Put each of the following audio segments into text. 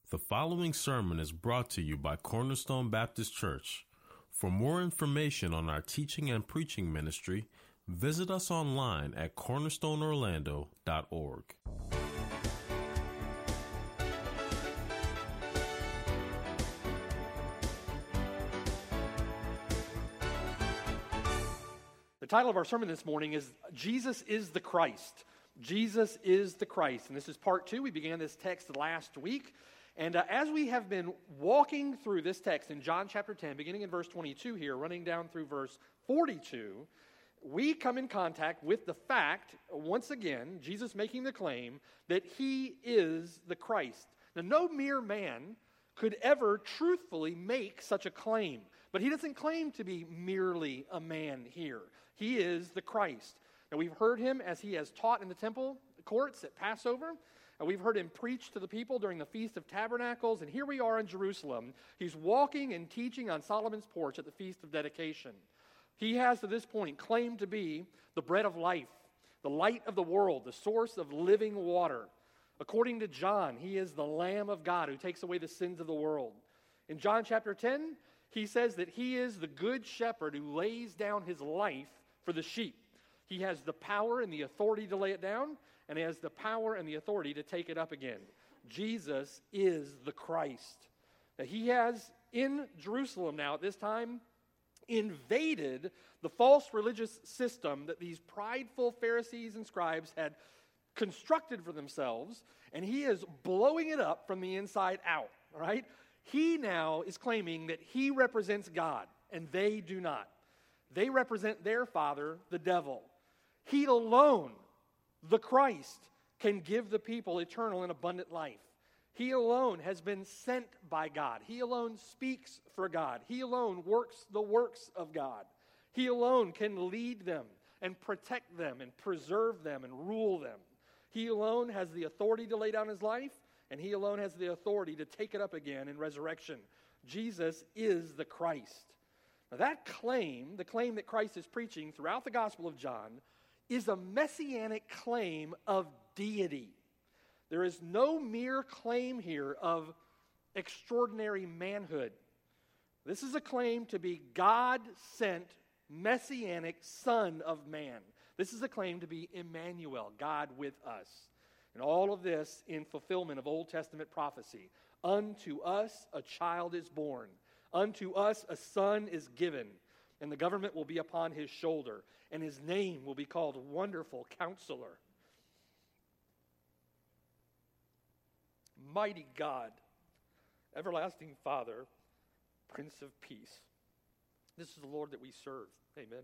The following sermon is brought to you by Cornerstone Baptist Church. For more information on our teaching and preaching ministry, visit us online at cornerstoneorlando.org. The title of our sermon this morning is Jesus is the Christ. Jesus is the Christ. And this is part 2. We began this text last week. And as we have been walking through this text in John chapter 10, beginning in verse 22 here, running down through verse 42, we come in contact with the fact, once again, Jesus making the claim that he is the Christ. Now, no mere man could ever truthfully make such a claim. But he doesn't claim to be merely a man here. He is the Christ. Now, we've heard him as he has taught in the temple courts at Passover. We've heard him preach to the people during the Feast of Tabernacles, and here we are in Jerusalem. He's walking and teaching on Solomon's porch at the Feast of Dedication. He has, to this point, claimed to be the bread of life, the light of the world, the source of living water. According to John, he is the Lamb of God who takes away the sins of the world. In John chapter 10, he says that he is the good shepherd who lays down his life for the sheep. He has the power and the authority to lay it down, and he has the power and the authority to take it up again. Jesus is the Christ. Now, he has, in Jerusalem now at this time, invaded the false religious system that these prideful Pharisees and scribes had constructed for themselves, and he is blowing it up from the inside out, all right? He now is claiming that he represents God, and they do not. They represent their father, the devil. He alone, the Christ, can give the people eternal and abundant life. He alone has been sent by God. He alone speaks for God. He alone works the works of God. He alone can lead them and protect them and preserve them and rule them. He alone has the authority to lay down his life, and he alone has the authority to take it up again in resurrection. Jesus is the Christ. Now that claim, the claim that Christ is preaching throughout the Gospel of John, is a messianic claim of deity. There is no mere claim here of extraordinary manhood. This is a claim to be God-sent, messianic Son of Man. This is a claim to be Emmanuel, God with us. And all of this in fulfillment of Old Testament prophecy. Unto us a child is born. Unto us a son is given. And the government will be upon his shoulder. And his name will be called Wonderful Counselor. Mighty God. Everlasting Father. Prince of Peace. This is the Lord that we serve. Amen.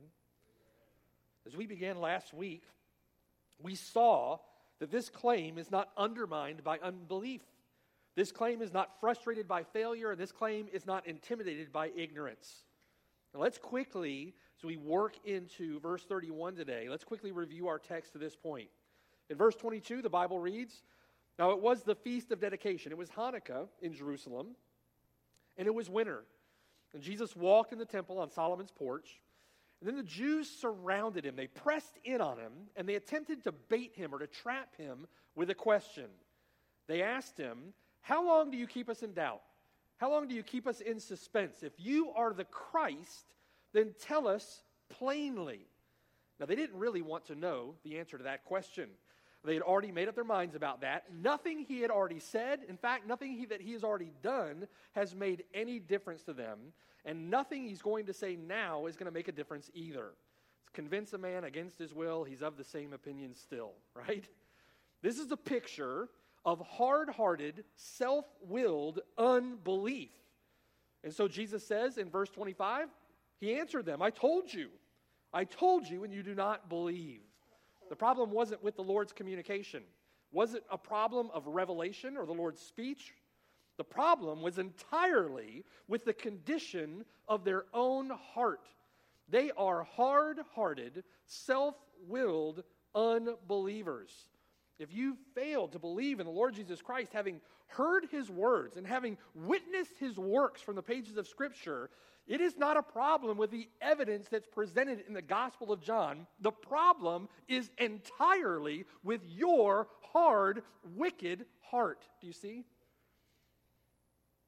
As we began last week, we saw that this claim is not undermined by unbelief. This claim is not frustrated by failure, and this claim is not intimidated by ignorance. Now let's quickly, as we work into verse 31 today, let's quickly review our text to this point. In verse 22, the Bible reads, "Now it was the Feast of Dedication." It was Hanukkah in Jerusalem, and it was winter. And Jesus walked in the temple on Solomon's porch. And then the Jews surrounded him. They pressed in on him, and they attempted to bait him or to trap him with a question. They asked him, "How long do you keep us in doubt? How long do you keep us in suspense? If you are the Christ, then tell us plainly." Now, they didn't really want to know the answer to that question. They had already made up their minds about that. Nothing he had already said, in fact, nothing that he has already done has made any difference to them. And nothing he's going to say now is going to make a difference either. Convince a man against his will, he's of the same opinion still, right? This is a picture of hard-hearted, self-willed unbelief. And so Jesus says in verse 25, he answered them, I told you, and you do not believe. The problem wasn't with the Lord's communication. Was it a problem of revelation or the Lord's speech? The problem was entirely with the condition of their own heart. They are hard-hearted, self-willed unbelievers. If you fail to believe in the Lord Jesus Christ, having heard his words and having witnessed his works from the pages of Scripture, it is not a problem with the evidence that's presented in the Gospel of John. The problem is entirely with your hard, wicked heart. Do you see?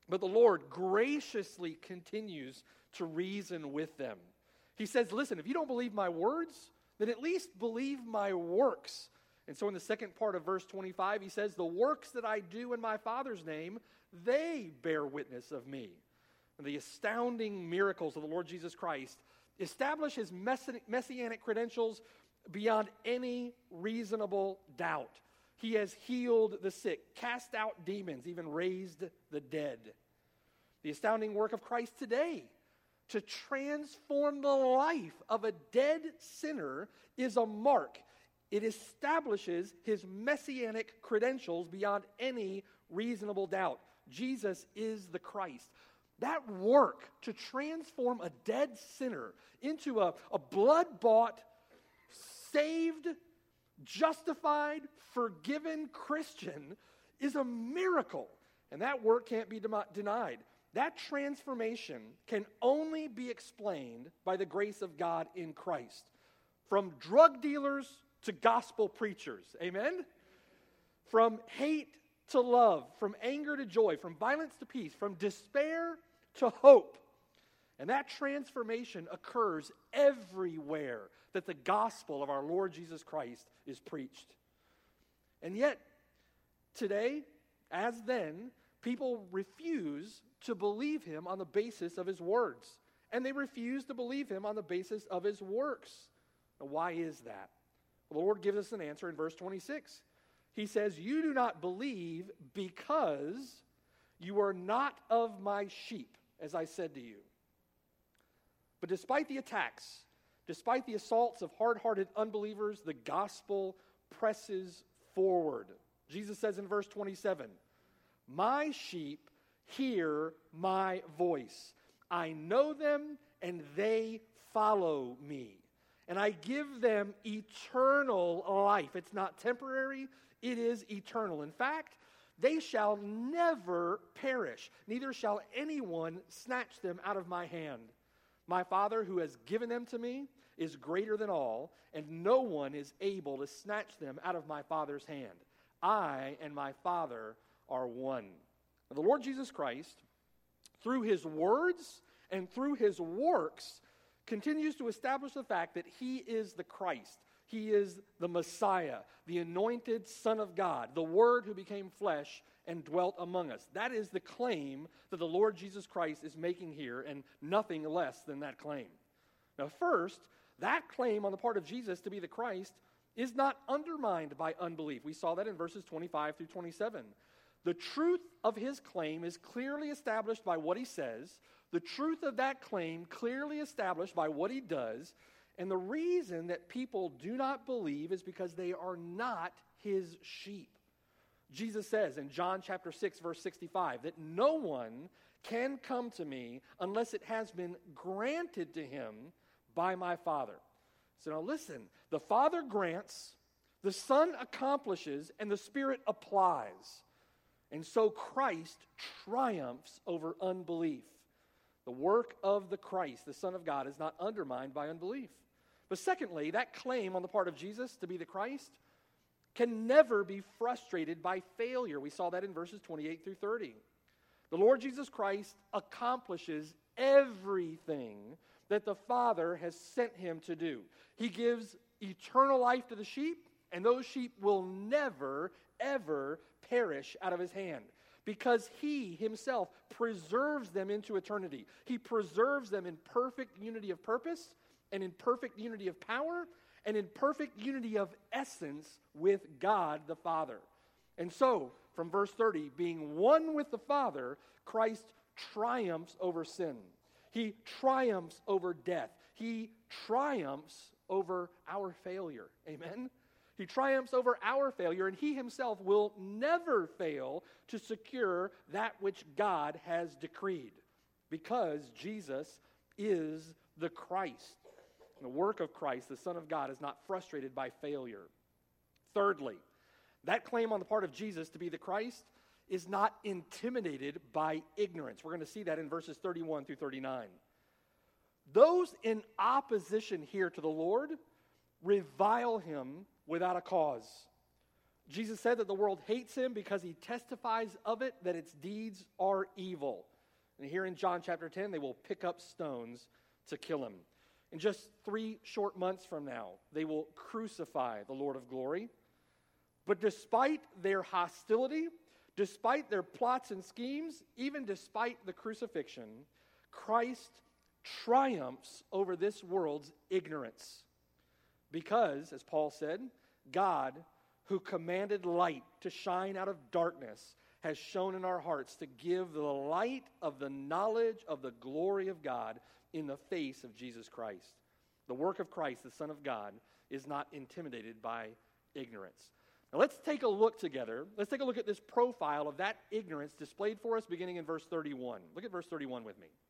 But the Lord graciously continues to reason with them. He says, listen, if you don't believe my words, then at least believe my works. And so in the second part of verse 25, he says, the works that I do in my Father's name, they bear witness of me. And the astounding miracles of the Lord Jesus Christ establish his messianic credentials beyond any reasonable doubt. He has healed the sick, cast out demons, even raised the dead. The astounding work of Christ today to transform the life of a dead sinner is a mark. It establishes his messianic credentials beyond any reasonable doubt. Jesus is the Christ. That work to transform a dead sinner into a blood-bought, saved, justified, forgiven Christian is a miracle. And that work can't be denied. That transformation can only be explained by the grace of God in Christ. From drug dealers to gospel preachers. Amen? From hate to love, from anger to joy, from violence to peace, from despair to hope. And that transformation occurs everywhere that the gospel of our Lord Jesus Christ is preached. And yet, today, as then, people refuse to believe him on the basis of his words. And they refuse to believe him on the basis of his works. Now, why is that? Well, the Lord gives us an answer in verse 26. He says, you do not believe because you are not of my sheep, as I said to you. But despite the attacks, despite the assaults of hard-hearted unbelievers, the gospel presses forward. Jesus says in verse 27, my sheep hear my voice. I know them and they follow me. And I give them eternal life. It's not temporary, it is eternal. In fact, they shall never perish, neither shall anyone snatch them out of my hand. My Father who has given them to me is greater than all, and no one is able to snatch them out of my Father's hand. I and my Father are one. And the Lord Jesus Christ, through his words and through his works, continues to establish the fact that he is the Christ. He is the Messiah, the anointed Son of God, the Word who became flesh and dwelt among us. That is the claim that the Lord Jesus Christ is making here, and nothing less than that claim. Now, first, that claim on the part of Jesus to be the Christ is not undermined by unbelief. We saw that in verses 25 through 27. The truth of his claim is clearly established by what he says. The truth of that claim clearly established by what he does. And the reason that people do not believe is because they are not his sheep. Jesus says in John chapter 6, verse 65, that no one can come to me unless it has been granted to him by my Father. So now listen, the Father grants, the Son accomplishes, and the Spirit applies. And so Christ triumphs over unbelief. The work of the Christ, the Son of God, is not undermined by unbelief. But secondly, that claim on the part of Jesus to be the Christ can never be frustrated by failure. We saw that in verses 28 through 30. The Lord Jesus Christ accomplishes everything that the Father has sent him to do. He gives eternal life to the sheep, and those sheep will never, ever perish out of his hand, because he himself preserves them into eternity. He preserves them in perfect unity of purpose, and in perfect unity of power, and in perfect unity of essence with God the Father. And so, from verse 30, being one with the Father, Christ triumphs over sin. He triumphs over death. He triumphs over our failure. Amen? He triumphs over our failure, and he himself will never fail to secure that which God has decreed, because Jesus is the Christ. And the work of Christ, the Son of God, is not frustrated by failure. Thirdly, that claim on the part of Jesus to be the Christ is not intimidated by ignorance. We're going to see that in verses 31 through 39. Those in opposition here to the Lord revile him without a cause. Jesus said that the world hates him because he testifies of it that its deeds are evil. And here in John chapter 10, they will pick up stones to kill him. In just 3 short months from now, they will crucify the Lord of glory. But despite their hostility, despite their plots and schemes, even despite the crucifixion, Christ triumphs over this world's ignorance. Because, as Paul said, God, who commanded light to shine out of darkness, has shone in our hearts to give the light of the knowledge of the glory of God in the face of Jesus Christ. The work of Christ, the Son of God, is not intimidated by ignorance. Now let's take a look together. Let's take a look at this profile of that ignorance displayed for us beginning in verse 31. Look at verse 31 with me.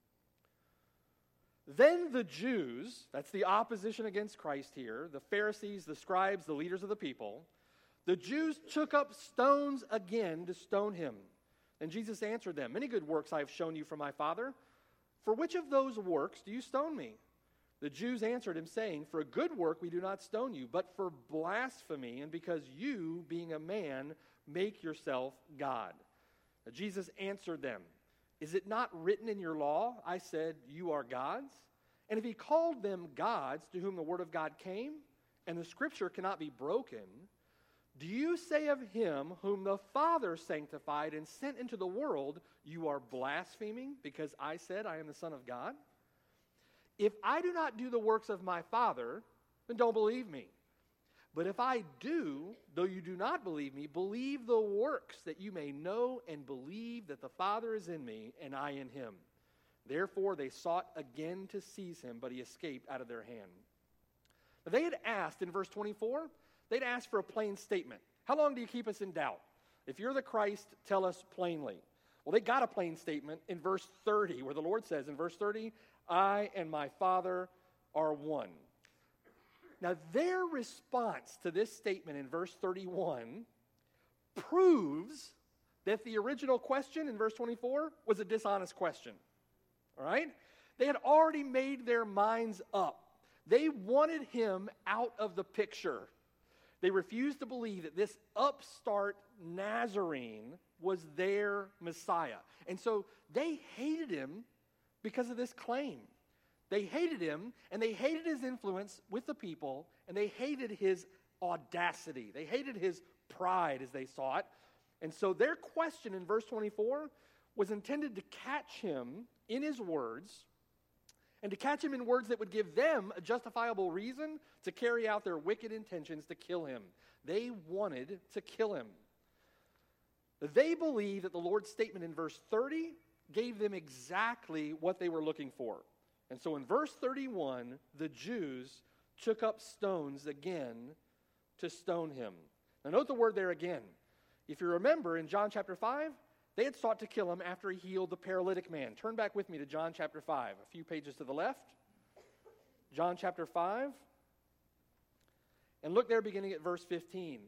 Then the Jews, that's the opposition against Christ here, the Pharisees, the scribes, the leaders of the people, the Jews took up stones again to stone him. And Jesus answered them, "Many good works I have shown you from my Father. For which of those works do you stone me?" The Jews answered him, saying, "For a good work we do not stone you, but for blasphemy, and because you, being a man, make yourself God." Now, Jesus answered them, "Is it not written in your law, I said, you are gods? And if he called them gods to whom the word of God came, and the scripture cannot be broken, do you say of him whom the Father sanctified and sent into the world, you are blaspheming because I said I am the Son of God? If I do not do the works of my Father, then don't believe me. But if I do, though you do not believe me, believe the works, that you may know and believe that the Father is in me and I in him." Therefore they sought again to seize him, but he escaped out of their hand. Now, they had asked in verse 24, they'd asked for a plain statement. How long do you keep us in doubt? If you're the Christ, tell us plainly. Well, they got a plain statement in verse 30, where the Lord says in verse 30, "I and my Father are one." Now, their response to this statement in verse 31 proves that the original question in verse 24 was a dishonest question. All right? They had already made their minds up. They wanted him out of the picture. They refused to believe that this upstart Nazarene was their Messiah. And so they hated him because of this claim. They hated him, and they hated his influence with the people, and they hated his audacity. They hated his pride, as they saw it. And so their question in verse 24 was intended to catch him in his words, and to catch him in words that would give them a justifiable reason to carry out their wicked intentions to kill him. They wanted to kill him. They believed that the Lord's statement in verse 30 gave them exactly what they were looking for. And so in verse 31, the Jews took up stones again to stone him. Now note the word there again. If you remember, in John chapter 5, they had sought to kill him after he healed the paralytic man. Turn back with me to John chapter 5, a few pages to the left. John chapter 5. And look there beginning at verse 15.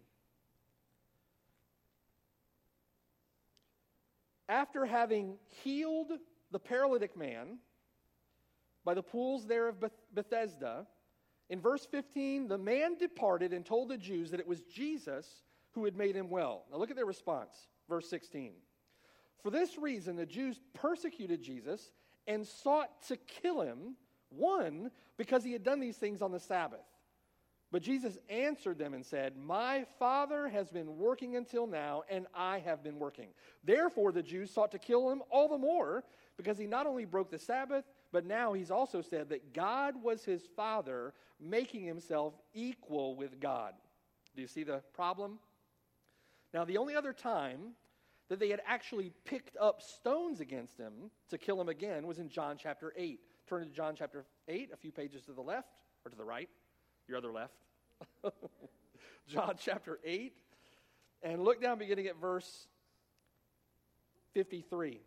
After having healed the paralytic man by the pools there of Bethesda, in verse 15, the man departed and told the Jews that it was Jesus who had made him well. Now look at their response, verse 16. For this reason, the Jews persecuted Jesus and sought to kill him, one, because he had done these things on the Sabbath. But Jesus answered them and said, "My Father has been working until now, and I have been working." Therefore, the Jews sought to kill him all the more, because he not only broke the Sabbath, but now he's also said that God was his Father, making himself equal with God. Do you see the problem? Now, the only other time that they had actually picked up stones against him to kill him again was in John chapter 8. Turn to John chapter 8, a few pages to the left, or to the right, your other left. John chapter 8, and look down beginning at verse 53.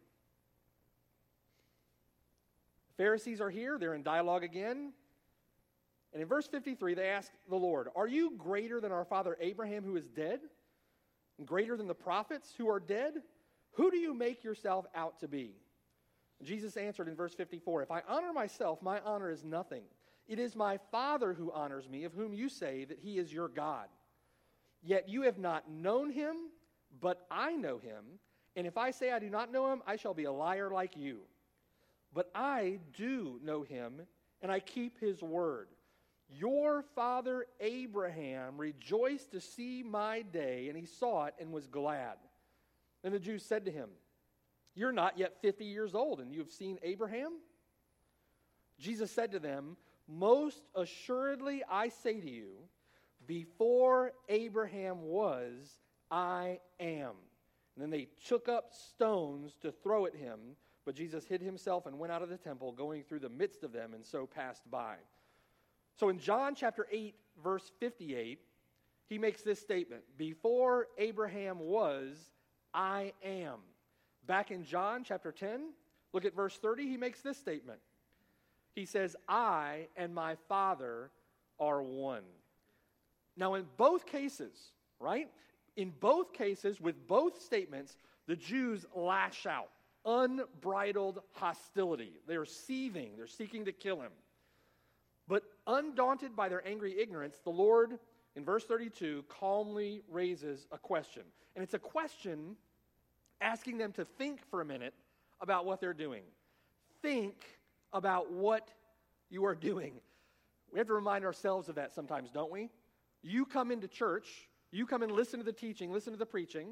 The Pharisees are here, they're in dialogue again. And in verse 53, they ask the Lord, "Are you greater than our father Abraham who is dead? And greater than the prophets who are dead? Who do you make yourself out to be?" And Jesus answered in verse 54, "If I honor myself, my honor is nothing. It is my Father who honors me, of whom you say that he is your God. Yet you have not known him, but I know him. And if I say I do not know him, I shall be a liar like you. But I do know him, and I keep his word. Your father Abraham rejoiced to see my day, and he saw it and was glad. Then the Jews said to him, you're not yet 50 years old, and you have seen Abraham? Jesus said to them, most assuredly I say to you, before Abraham was, I am. And then they took up stones to throw at him, but Jesus hid himself and went out of the temple, going through the midst of them, and so passed by. So in John chapter 8, verse 58, he makes this statement, before Abraham was, I am. Back in John chapter 10, look at verse 30, he makes this statement. He says, I and my Father are one. Now in both cases, right? In both cases, with both statements, the Jews lash out. Unbridled hostility. They're seething. They're seeking to kill him. But undaunted by their angry ignorance, the Lord, in verse 32, calmly raises a question. And it's a question asking them to think for a minute about what they're doing. Think about what you are doing. We have to remind ourselves of that sometimes, don't we? You come into church, you come and listen to the teaching, listen to the preaching.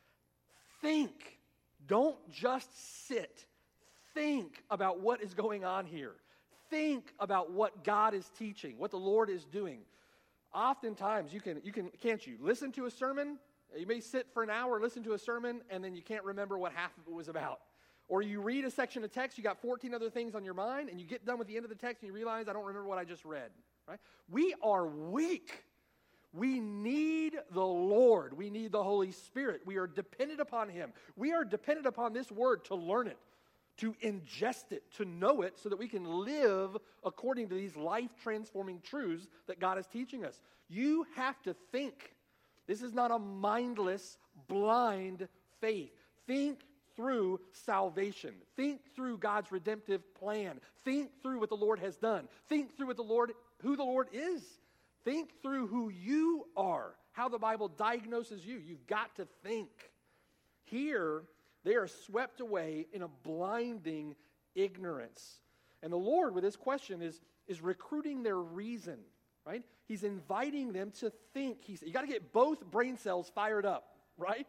Think. Don't just sit. Think about what is going on here. Think about what God is teaching, what the Lord is doing. Oftentimes, can't you listen to a sermon? You may sit for an hour, listen to a sermon, and then you can't remember what half of it was about. Or you read a section of text, you got 14 other things on your mind, and you get done with the end of the text and you realize, I don't remember what I just read. Right? We are weak. We need the Lord. We need the Holy Spirit. We are dependent upon him. We are dependent upon this word to learn it, to ingest it, to know it, so that we can live according to these life-transforming truths that God is teaching us. You have to think. This is not a mindless, blind faith. Think through salvation. Think through God's redemptive plan. Think through what the Lord has done. Think through who the Lord is. Think through who you are, how the Bible diagnoses you. You've got to think. Here, they are swept away in a blinding ignorance. And the Lord, with this question, is recruiting their reason, right? He's inviting them to think. You got to get both brain cells fired up, right?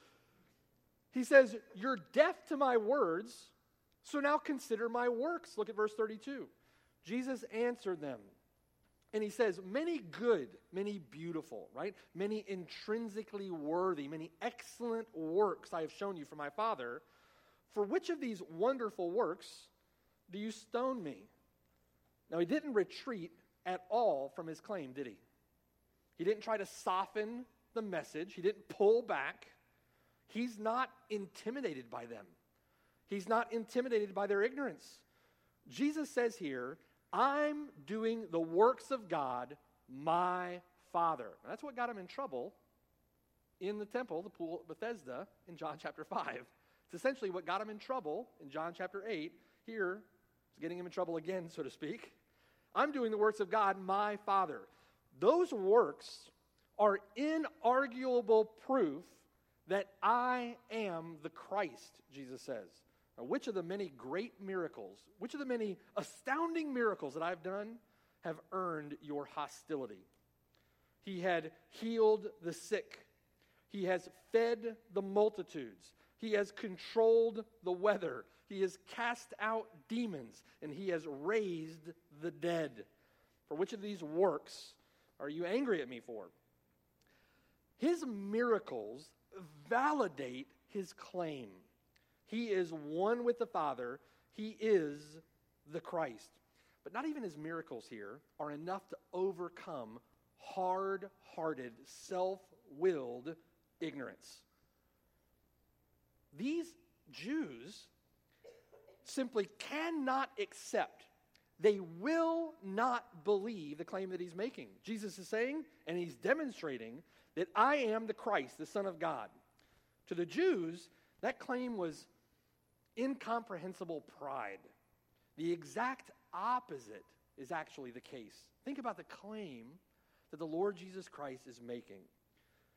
He says, you're deaf to my words, so now consider my works. Look at verse 32. Jesus answered them. And he says, many good, many beautiful, right? Many intrinsically worthy, many excellent works I have shown you from my Father. For which of these wonderful works do you stone me? Now, he didn't retreat at all from his claim, did he? He didn't try to soften the message. He didn't pull back. He's not intimidated by them. He's not intimidated by their ignorance. Jesus says here, I'm doing the works of God, my Father. And that's what got him in trouble in the temple, the pool of Bethesda, in John chapter 5. It's essentially what got him in trouble in John chapter 8. Here, it's getting him in trouble again, so to speak. I'm doing the works of God, my Father. Those works are inarguable proof that I am the Christ, Jesus says. Now, which of the many great miracles, which of the many astounding miracles that I've done have earned your hostility? He had healed the sick. He has fed the multitudes. He has controlled the weather. He has cast out demons, and he has raised the dead. For which of these works are you angry at me for? His miracles validate his claim. He is one with the Father. He is the Christ. But not even his miracles here are enough to overcome hard-hearted, self-willed ignorance. These Jews simply cannot accept. They will not believe the claim that he's making. Jesus is saying, and he's demonstrating, that I am the Christ, the Son of God. To the Jews, that claim was incomprehensible pride. The exact opposite is actually the case. Think about the claim that the Lord Jesus Christ is making.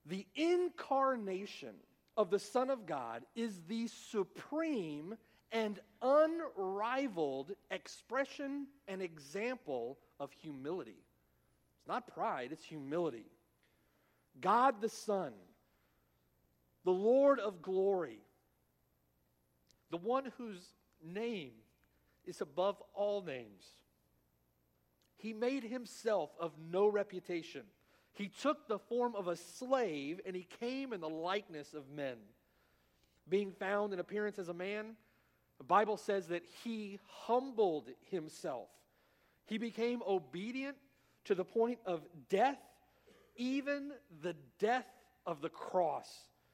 The incarnation of the Son of God is the supreme and unrivaled expression and example of humility. It's not pride, it's humility. God the Son, the Lord of glory, the one whose name is above all names. He made himself of no reputation. He took the form of a slave, and he came in the likeness of men. Being found in appearance as a man, the Bible says that he humbled himself. He became obedient to the point of death, even the death of the cross.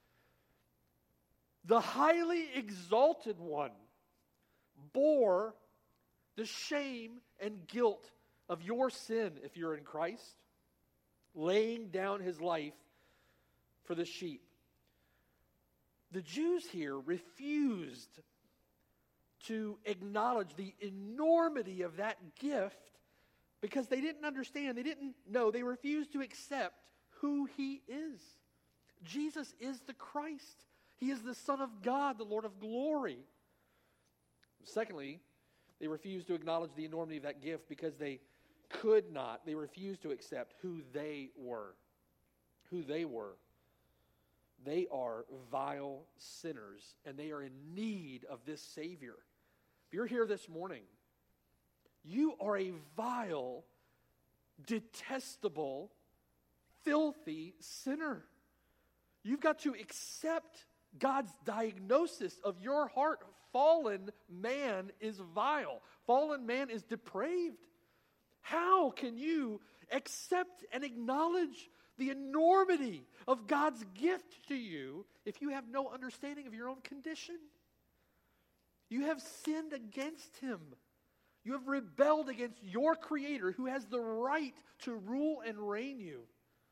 The highly exalted one bore the shame and guilt of your sin if you're in Christ, laying down his life for the sheep. The Jews here refused to acknowledge the enormity of that gift because they didn't understand, they didn't know, they refused to accept who he is. Jesus is the Christ. He is the Son of God, the Lord of glory. Secondly, they refused to acknowledge the enormity of that gift because they could not, they refused to accept who they were. Who they were. They are vile sinners, and they are in need of this Savior. If you're here this morning, you are a vile, detestable, filthy sinner. You've got to accept God's diagnosis of your heart. Fallen man is vile. Fallen man is depraved. How can you accept and acknowledge the enormity of God's gift to you if you have no understanding of your own condition? You have sinned against him. You have rebelled against your Creator who has the right to rule and reign you.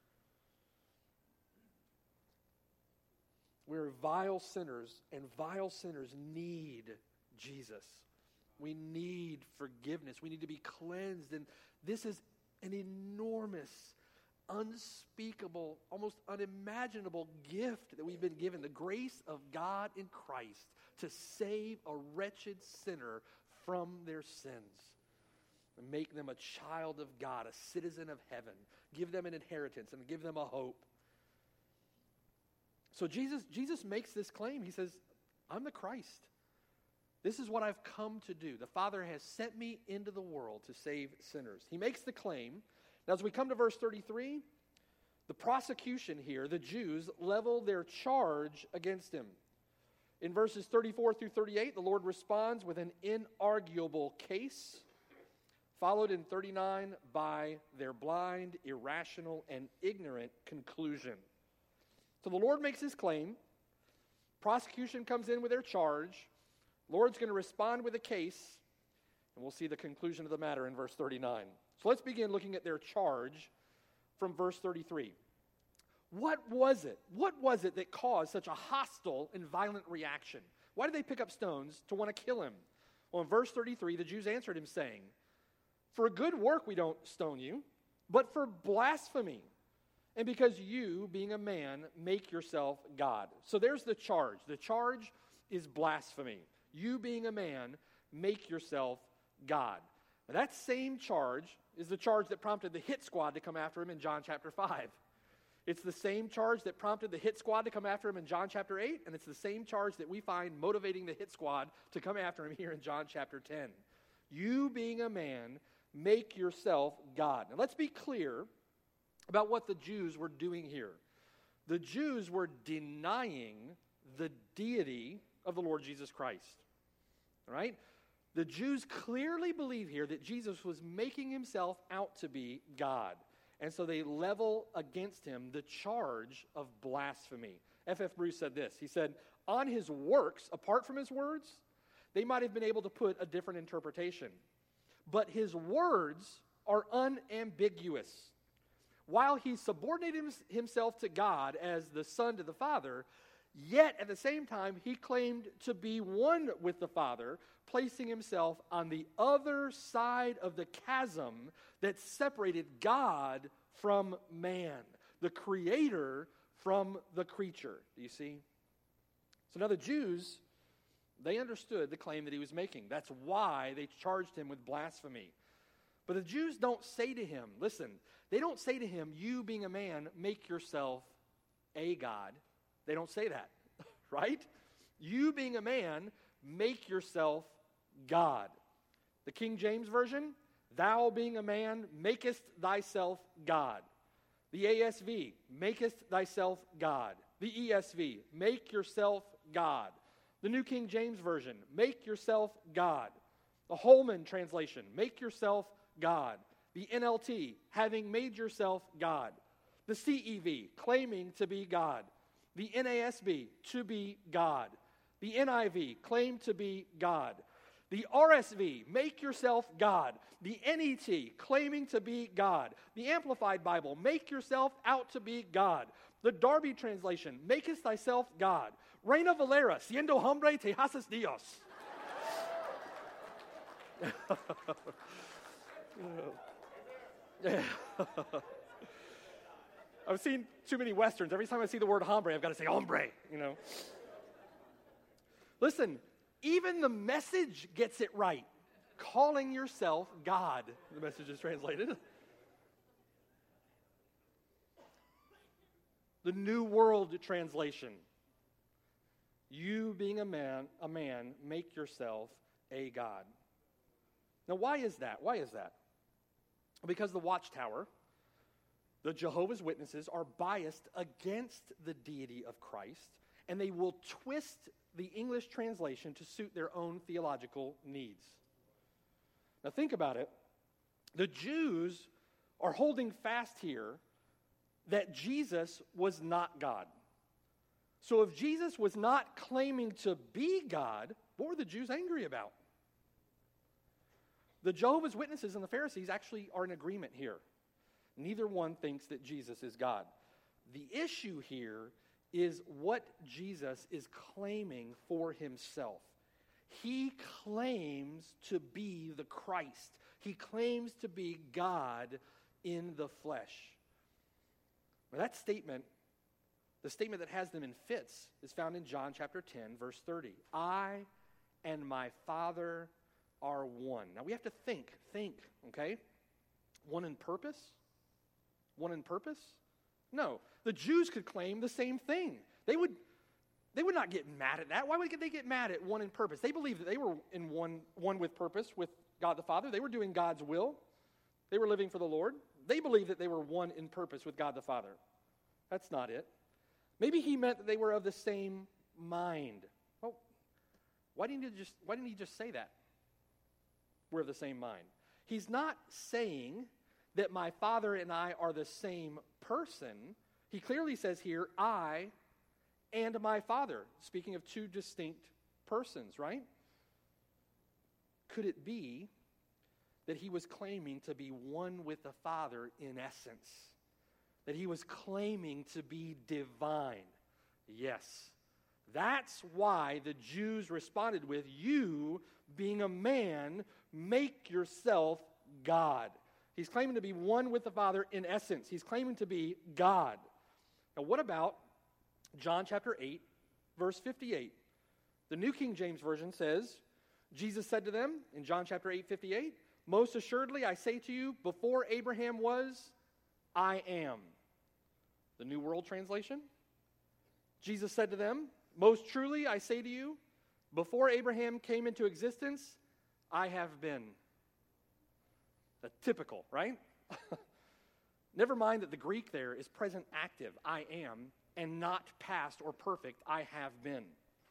We're vile sinners, and vile sinners need Jesus. We need forgiveness. We need to be cleansed. And this is an enormous, unspeakable, almost unimaginable gift that we've been given. The grace of God in Christ to save a wretched sinner from their sins and make them a child of God, a citizen of heaven, give them an inheritance and give them a hope. So Jesus makes this claim. He says, I'm the Christ. This is what I've come to do. The Father has sent me into the world to save sinners. He makes the claim. Now, as we come to verse 33, the prosecution here, the Jews, level their charge against him. In verses 34 through 38, the Lord responds with an inarguable case, followed in 39 by their blind, irrational, and ignorant conclusion. So the Lord makes his claim. Prosecution comes in with their charge. Lord's going to respond with a case, and we'll see the conclusion of the matter in verse 39. So let's begin looking at their charge from verse 33. What was it? What was it that caused such a hostile and violent reaction? Why did they pick up stones to want to kill him? Well, in verse 33, the Jews answered him, saying, "For a good work we don't stone you, but for blasphemy, and because you, being a man, make yourself God." So there's the charge. The charge is blasphemy. You, being a man, make yourself God. Now, that same charge is the charge that prompted the hit squad to come after him in John chapter 5. It's the same charge that prompted the hit squad to come after him in John chapter 8, and it's the same charge that we find motivating the hit squad to come after him here in John chapter 10. You, being a man, make yourself God. Now, let's be clear about what the Jews were doing here. The Jews were denying the deity of the Lord Jesus Christ. All right? The Jews clearly believe here that Jesus was making himself out to be God. And so they level against him the charge of blasphemy. F.F. Bruce said this. He said, on his works, apart from his words, they might have been able to put a different interpretation. But his words are unambiguous. While he subordinated himself to God as the Son to the Father, yet at the same time he claimed to be one with the Father, placing himself on the other side of the chasm that separated God from man, the Creator from the creature. Do you see? So now the Jews, they understood the claim that he was making. That's why they charged him with blasphemy. But the Jews don't say to him, listen, they don't say to him, you being a man, make yourself a god. They don't say that, right? You being a man, make yourself God. The King James Version, thou being a man, makest thyself God. The ASV, makest thyself God. The ESV, make yourself God. The New King James Version, make yourself God. The Holman translation, make yourself God. The NLT, having made yourself God. The CEV, claiming to be God. The NASB, to be God. The NIV, claim to be God. The RSV, make yourself God. The NET, claiming to be God. The Amplified Bible, make yourself out to be God. The Darby translation, makest thyself God. Reina Valera, siendo hombre te haces Dios. I've seen too many Westerns. Every time I see the word hombre, I've got to say hombre, Listen, even the Message gets it right. Calling yourself God, the Message is translated. The New World Translation. You being a man, make yourself a god. Now, why is that? Why is that? Because the Watchtower, the Jehovah's Witnesses, are biased against the deity of Christ, and they will twist the English translation to suit their own theological needs. Now, think about it. The Jews are holding fast here that Jesus was not God. So if Jesus was not claiming to be God, what were the Jews angry about? The Jehovah's Witnesses and the Pharisees actually are in agreement here. Neither one thinks that Jesus is God. The issue here is what Jesus is claiming for himself. He claims to be the Christ. He claims to be God in the flesh. Now that statement, the statement that has them in fits, is found in John chapter 10, verse 30. I and my Father are one. Now we have to think, okay? One in purpose? One in purpose? No. The Jews could claim the same thing. They would not get mad at that. Why would they get mad at one in purpose? They believed that they were in one with purpose with God the Father. They were doing God's will. They were living for the Lord. They believed that they were one in purpose with God the Father. That's not it. Maybe he meant that they were of the same mind. Well, why didn't he just say that? We're of the same mind. He's not saying that my Father and I are the same person. He clearly says here, I and my Father, speaking of two distinct persons, right? Could it be that he was claiming to be one with the Father in essence? That he was claiming to be divine? Yes. That's why the Jews responded with, you, being a man, make yourself God. He's claiming to be one with the Father in essence. He's claiming to be God. Now, what about John chapter 8, verse 58? The New King James Version says, Jesus said to them in John chapter 8, 58, most assuredly I say to you, before Abraham was, I am. The New World Translation. Jesus said to them, most truly I say to you, before Abraham came into existence, I have been. That's typical, right? Never mind that the Greek there is present active, I am, and not past or perfect, I have been.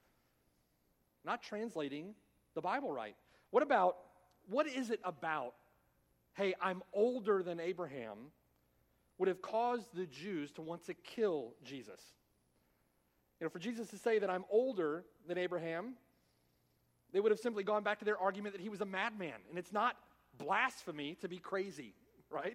Not translating the Bible right. What is it about, hey, I'm older than Abraham, would have caused the Jews to want to kill Jesus? For Jesus to say that I'm older than Abraham, they would have simply gone back to their argument that he was a madman. And it's not blasphemy to be crazy, right?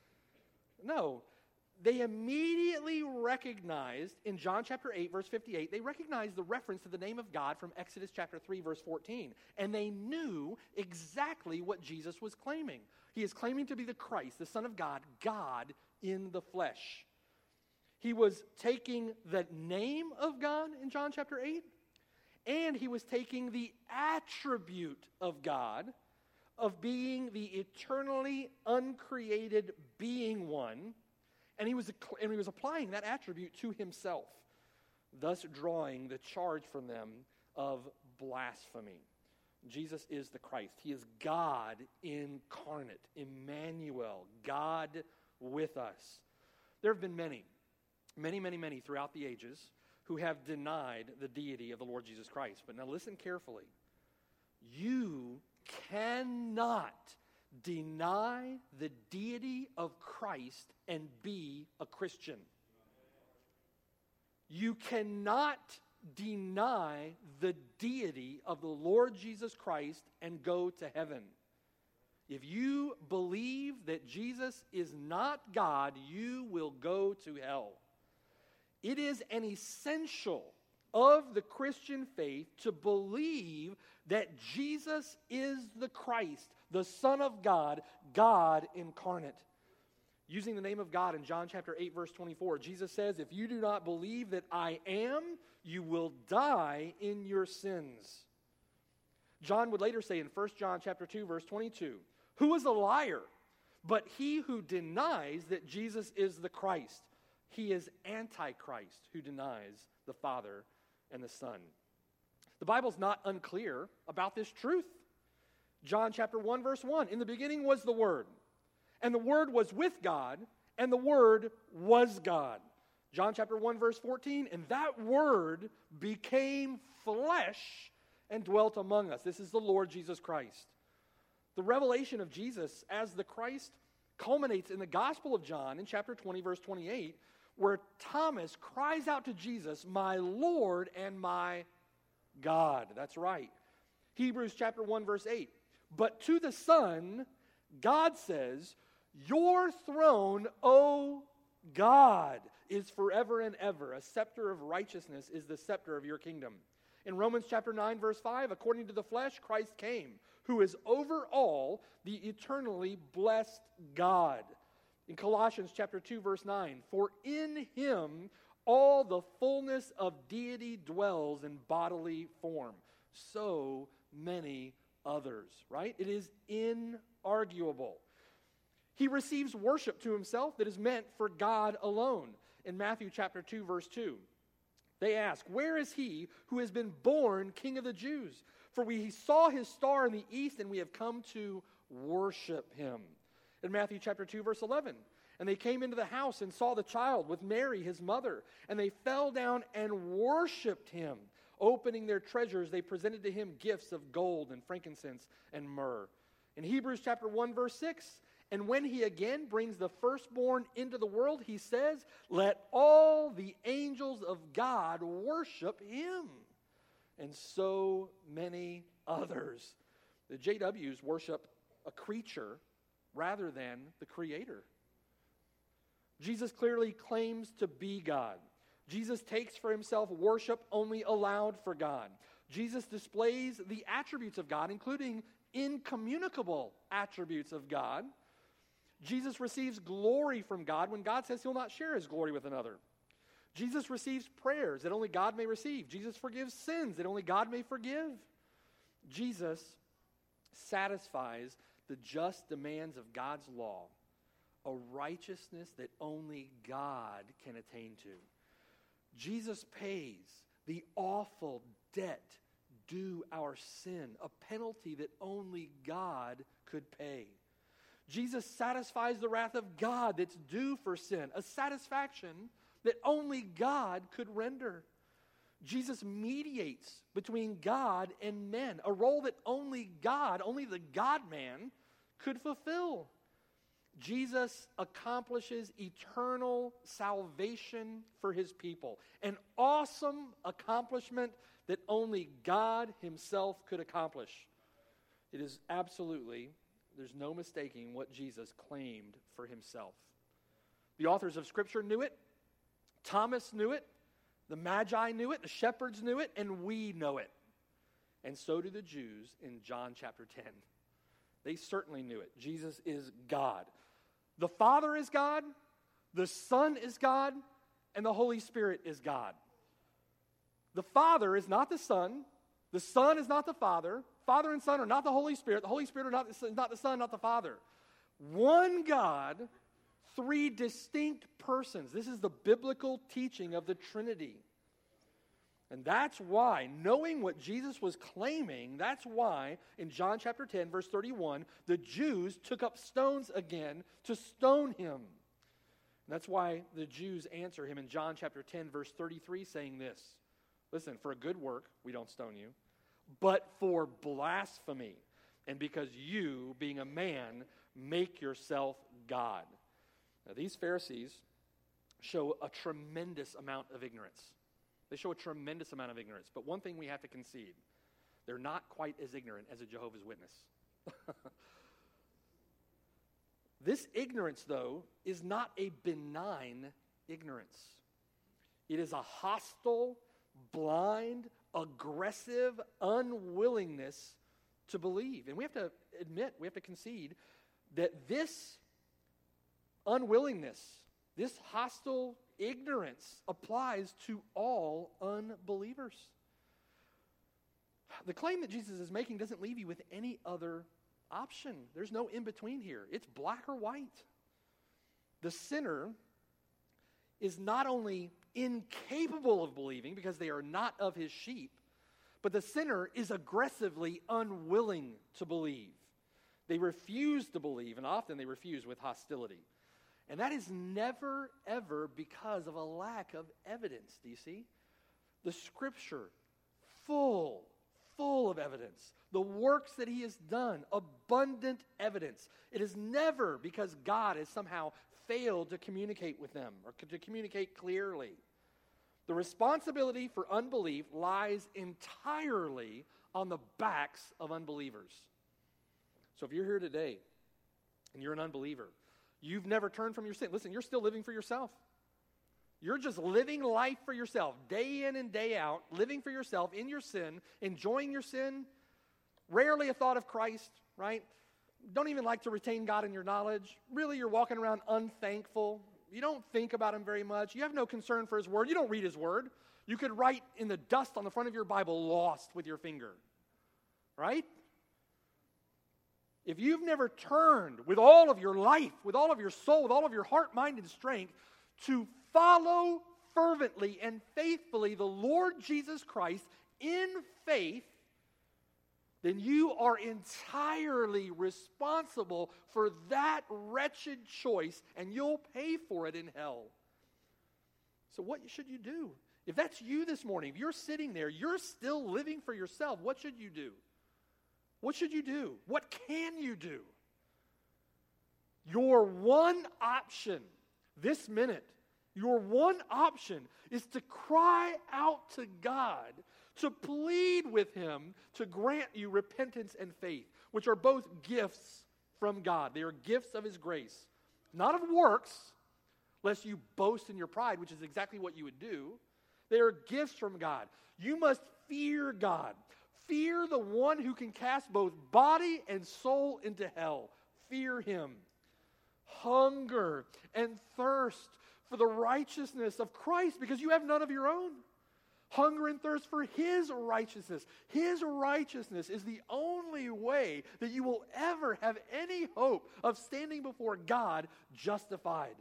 No. They immediately recognized, in John chapter 8, verse 58, they recognized the reference to the name of God from Exodus chapter 3, verse 14. And they knew exactly what Jesus was claiming. He is claiming to be the Christ, the Son of God, God in the flesh. He was taking the name of God in John chapter 8, and he was taking the attribute of God, of being the eternally uncreated being one, and he was applying that attribute to himself, thus drawing the charge from them of blasphemy. Jesus is the Christ. He is God incarnate, Emmanuel, God with us. There have been many throughout the ages who have denied the deity of the Lord Jesus Christ. But now listen carefully. You cannot deny the deity of Christ and be a Christian. You cannot deny the deity of the Lord Jesus Christ and go to heaven. If you believe that Jesus is not God, you will go to hell. It is an essential of the Christian faith to believe that Jesus is the Christ, the Son of God, God incarnate. Using the name of God in John chapter 8, verse 24, Jesus says, if you do not believe that I am, you will die in your sins. John would later say in 1 John chapter 2, verse 22, who is a liar but he who denies that Jesus is the Christ? He is Antichrist who denies the Father and the Son. The Bible's not unclear about this truth. John chapter 1, verse 1, in the beginning was the Word, and the Word was with God, and the Word was God. John chapter 1, verse 14, and that Word became flesh and dwelt among us. This is the Lord Jesus Christ. The revelation of Jesus as the Christ culminates in the Gospel of John in chapter 20, verse 28, where Thomas cries out to Jesus, my Lord and my God. That's right. Hebrews chapter 1, verse 8. But to the Son, God says, your throne, O God, is forever and ever. A scepter of righteousness is the scepter of your kingdom. In Romans chapter 9, verse 5, according to the flesh, Christ came, who is over all the eternally blessed God. In Colossians chapter 2, verse 9, for in him all the fullness of deity dwells in bodily form. So many others, right? It is inarguable. He receives worship to himself that is meant for God alone. In Matthew chapter 2, verse 2, they ask, where is he who has been born King of the Jews? For we saw his star in the east, and we have come to worship him. In Matthew chapter 2, verse 11, and they came into the house and saw the child with Mary, his mother, and they fell down and worshiped him. Opening their treasures, they presented to him gifts of gold and frankincense and myrrh. In Hebrews chapter 1, verse 6, and when he again brings the firstborn into the world, he says, let all the angels of God worship him. And so many others. The JWs worship a creature rather than the Creator. Jesus clearly claims to be God. Jesus takes for himself worship only allowed for God. Jesus displays the attributes of God, including incommunicable attributes of God. Jesus receives glory from God when God says he'll not share his glory with another. Jesus receives prayers that only God may receive. Jesus forgives sins that only God may forgive. Jesus satisfies the just demands of God's law, a righteousness that only God can attain to. Jesus pays the awful debt due our sin, a penalty that only God could pay. Jesus satisfies the wrath of God that's due for sin, a satisfaction that only God could render. Jesus mediates between God and men, a role that only God, only the God-man, could fulfill. Jesus accomplishes eternal salvation for his people, an awesome accomplishment that only God himself could accomplish. It is absolutely, there's no mistaking what Jesus claimed for himself. The authors of Scripture knew it. Thomas knew it. The Magi knew it. The shepherds knew it. And we know it. And so do the Jews in John chapter 10. They certainly knew it. Jesus is God. The Father is God. The Son is God. and the Holy Spirit is God. The Father is not the Son. The Son is not the Father. Father and Son are not the Holy Spirit. The Holy Spirit are not the Son, not the Father. One God, three distinct persons. This is the biblical teaching of the Trinity. And that's why, knowing what Jesus was claiming, that's why in John chapter 10, verse 31, the Jews took up stones again to stone him. And that's why the Jews answer him in John chapter 10, verse 33, saying this. Listen, for a good work, we don't stone you, but for blasphemy, and because you, being a man, make yourself God. Now, these Pharisees show a tremendous amount of ignorance. They show a tremendous amount of ignorance. But one thing we have to concede, they're not quite as ignorant as a Jehovah's Witness. This ignorance, though, is not a benign ignorance. It is a hostile, blind, aggressive unwillingness to believe. And we have to admit, we have to concede that this unwillingness, this hostile ignorance applies to all unbelievers. The claim that Jesus is making doesn't leave you with any other option. There's no in-between here. It's black or white. The sinner is not only incapable of believing because they are not of his sheep, but the sinner is aggressively unwilling to believe. They refuse to believe, and often they refuse with hostility. And that is never, ever because of a lack of evidence, do you see? The Scripture, full of evidence. The works that he has done, abundant evidence. It is never because God has somehow failed to communicate with them or to communicate clearly. The responsibility for unbelief lies entirely on the backs of unbelievers. So if you're here today and you're an unbeliever, you've never turned from your sin. Listen, you're still living for yourself. You're just living life for yourself, day in and day out, living for yourself in your sin, enjoying your sin, rarely a thought of Christ, right? Don't even like to retain God in your knowledge. Really, you're walking around unthankful. You don't think about him very much. You have no concern for his word. You don't read his word. You could write in the dust on the front of your Bible, lost with your finger, right? If you've never turned with all of your life, with all of your soul, with all of your heart, mind, and strength to follow fervently and faithfully the Lord Jesus Christ in faith, then you are entirely responsible for that wretched choice, and you'll pay for it in hell. So what should you do? If that's you this morning, if you're sitting there, you're still living for yourself, what should you do? What should you do? What can you do? Your one option this minute, your one option is to cry out to God, to plead with him to grant you repentance and faith, which are both gifts from God. They are gifts of his grace, not of works, lest you boast in your pride, which is exactly what you would do. They are gifts from God. You must fear God. Fear the one who can cast both body and soul into hell. Fear him. Hunger and thirst for the righteousness of Christ because you have none of your own. Hunger and thirst for his righteousness. His righteousness is the only way that you will ever have any hope of standing before God justified.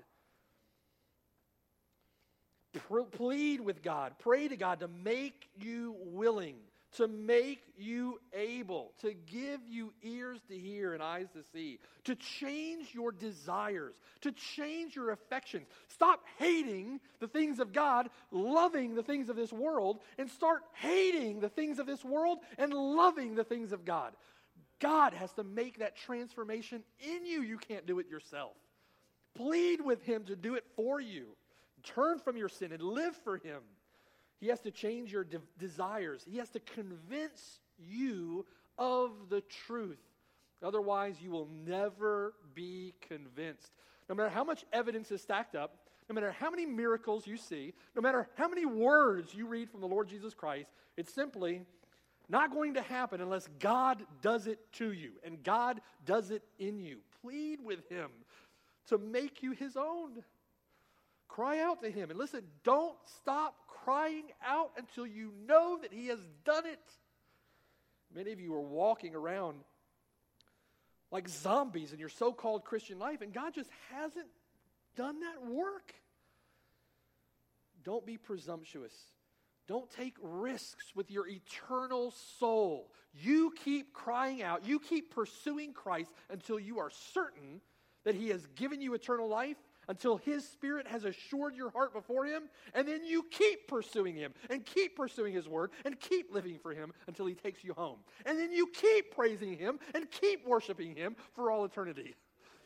Plead with God. Pray to God to make you willing, to make you able, to give you ears to hear and eyes to see, to change your desires, to change your affections. Stop hating the things of God, loving the things of this world, and start hating the things of this world and loving the things of God. God has to make that transformation in you. You can't do it yourself. Plead with him to do it for you. Turn from your sin and live for him. He has to change your desires. He has to convince you of the truth. Otherwise, you will never be convinced. No matter how much evidence is stacked up, no matter how many miracles you see, no matter how many words you read from the Lord Jesus Christ, it's simply not going to happen unless God does it to you and God does it in you. Plead with him to make you his own. Cry out to him. And listen, don't stop crying out until you know that he has done it. Many of you are walking around like zombies in your so-called Christian life, and God just hasn't done that work. Don't be presumptuous. Don't take risks with your eternal soul. You keep crying out. You keep pursuing Christ until you are certain that he has given you eternal life, until his Spirit has assured your heart before him, and then you keep pursuing him and keep pursuing his word and keep living for him until he takes you home. And then you keep praising him and keep worshiping him for all eternity.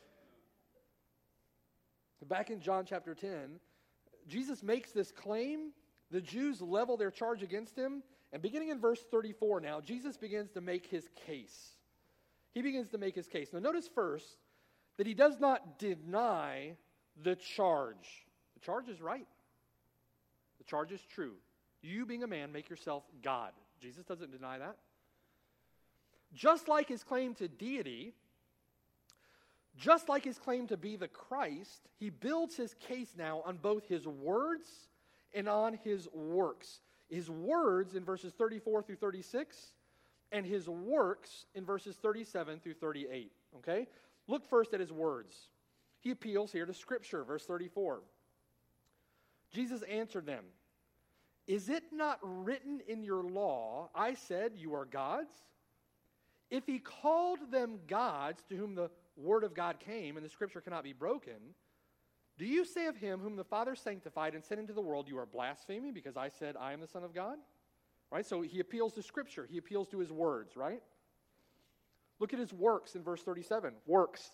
Back in John chapter 10, Jesus makes this claim. The Jews level their charge against him. And beginning in verse 34 now, Jesus begins to make his case. He begins to make his case. Now notice first that he does not deny the charge. The charge is right. The charge is true. You, being a man, make yourself God. Jesus doesn't deny that. Just like his claim to deity, just like his claim to be the Christ, he builds his case now on both his words and on his works. His words in verses 34 through 36, and his works in verses 37 through 38. Okay? Look first at his words. He appeals here to Scripture, verse 34. Jesus answered them, "Is it not written in your law, I said you are gods? If he called them gods to whom the word of God came, and the Scripture cannot be broken, do you say of him whom the Father sanctified and sent into the world, you are blaspheming because I said I am the Son of God?" Right? So he appeals to Scripture. He appeals to his words, right? Look at his works in verse 37. Works.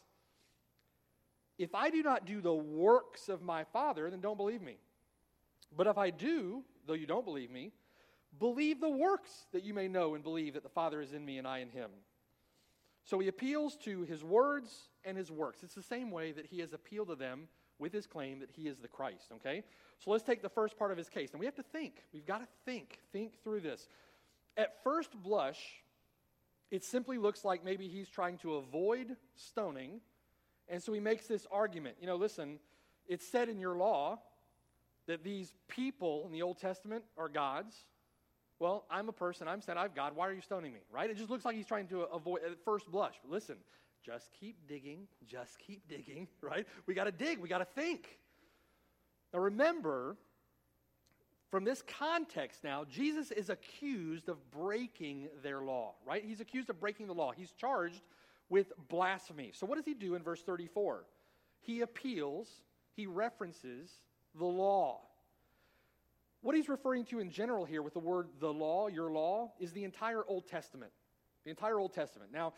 "If I do not do the works of my Father, then don't believe me. But if I do, though you don't believe me, believe the works, that you may know and believe that the Father is in me and I in him." So he appeals to his words and his works. It's the same way that he has appealed to them with his claim that he is the Christ, okay? So let's take the first part of his case. And we have to think. We've got to think through this. At first blush, it simply looks like maybe he's trying to avoid stoning. And so he makes this argument. You know, listen, it's said in your law that these people in the Old Testament are gods. Well, I'm a person. I'm sent. I'm God. Why are you stoning me? Right? It just looks like he's trying to avoid at first blush. But listen, just keep digging. Just keep digging. Right? We got to dig. We got to think. Now remember, from this context now, Jesus is accused of breaking their law. Right? He's accused of breaking the law. He's charged with blasphemy. So what does he do in verse 34? He appeals, he references the law. What he's referring to in general here with the word the law, your law, is the entire Old Testament. The entire Old Testament. Now,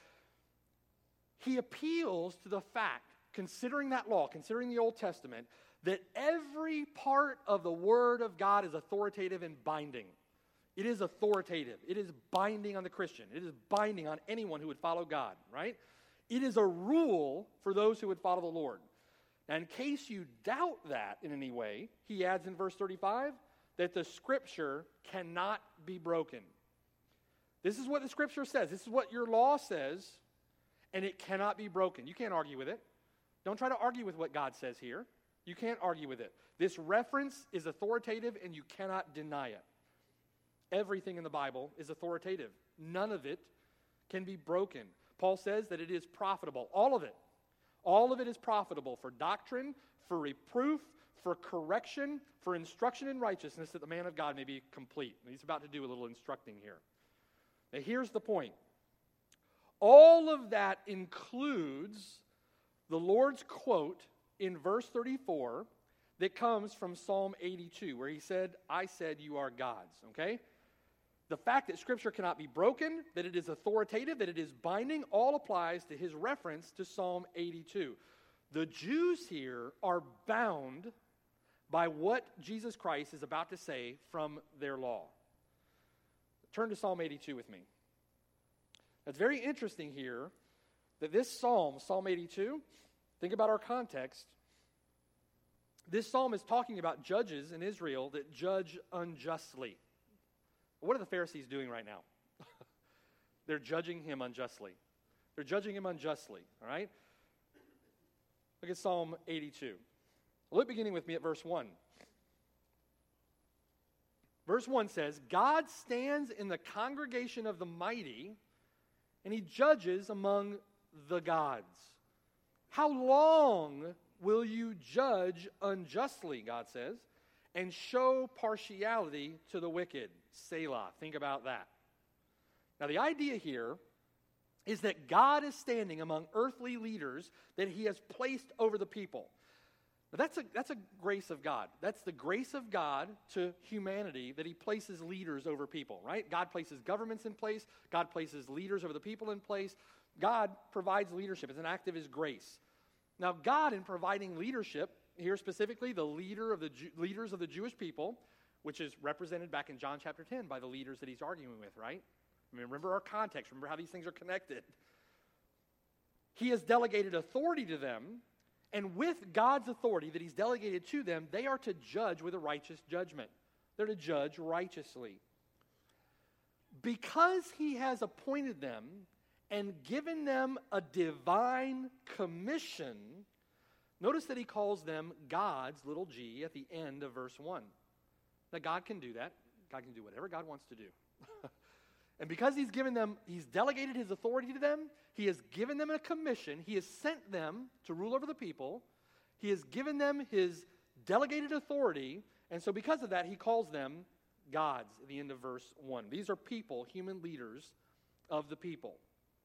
he appeals to the fact, considering that law, considering the Old Testament, that every part of the Word of God is authoritative and binding. It is authoritative. It is binding on the Christian. It is binding on anyone who would follow God, right? It is a rule for those who would follow the Lord. Now, in case you doubt that in any way, he adds in verse 35 that the Scripture cannot be broken. This is what the Scripture says. This is what your law says, and it cannot be broken. You can't argue with it. Don't try to argue with what God says here. You can't argue with it. This reference is authoritative, and you cannot deny it. Everything in the Bible is authoritative. None of it can be broken. Paul says that it is profitable. All of it. All of it is profitable for doctrine, for reproof, for correction, for instruction in righteousness, that the man of God may be complete. And he's about to do a little instructing here. Now here's the point. All of that includes the Lord's quote in verse 34 that comes from Psalm 82, where he said, I said you are gods, okay? The fact that Scripture cannot be broken, that it is authoritative, that it is binding, all applies to his reference to Psalm 82. The Jews here are bound by what Jesus Christ is about to say from their law. Turn to Psalm 82 with me. It's very interesting here that this psalm, Psalm 82, think about our context. This psalm is talking about judges in Israel that judge unjustly. What are the Pharisees doing right now? They're judging him unjustly. They're judging him unjustly, all right? Look at Psalm 82. Look beginning with me at verse 1. Verse 1 says, God stands in the congregation of the mighty, and he judges among the gods. How long will you judge unjustly, God says, and show partiality to the wicked? Selah. Think about that. Now, the idea here is that God is standing among earthly leaders that he has placed over the people. Now, that's a grace of God. That's the grace of God to humanity, that he places leaders over people, right? God places governments in place. God places leaders over the people in place. God provides leadership. It's an act of his grace. Now, God, in providing leadership, here specifically the leaders of the Jewish people, which is represented back in John chapter 10 by the leaders that he's arguing with, right? I mean, remember our context. Remember how these things are connected. He has delegated authority to them, and with God's authority that he's delegated to them, they are to judge with a righteous judgment. They're to judge righteously. Because he has appointed them and given them a divine commission, notice that he calls them God's, little g, at the end of verse 1. Now, God can do that. God can do whatever God wants to do. And because he's delegated his authority to them, he has given them a commission, he has sent them to rule over the people, he has given them his delegated authority, and so because of that, he calls them gods at the end of verse 1. These are people, human leaders of the people.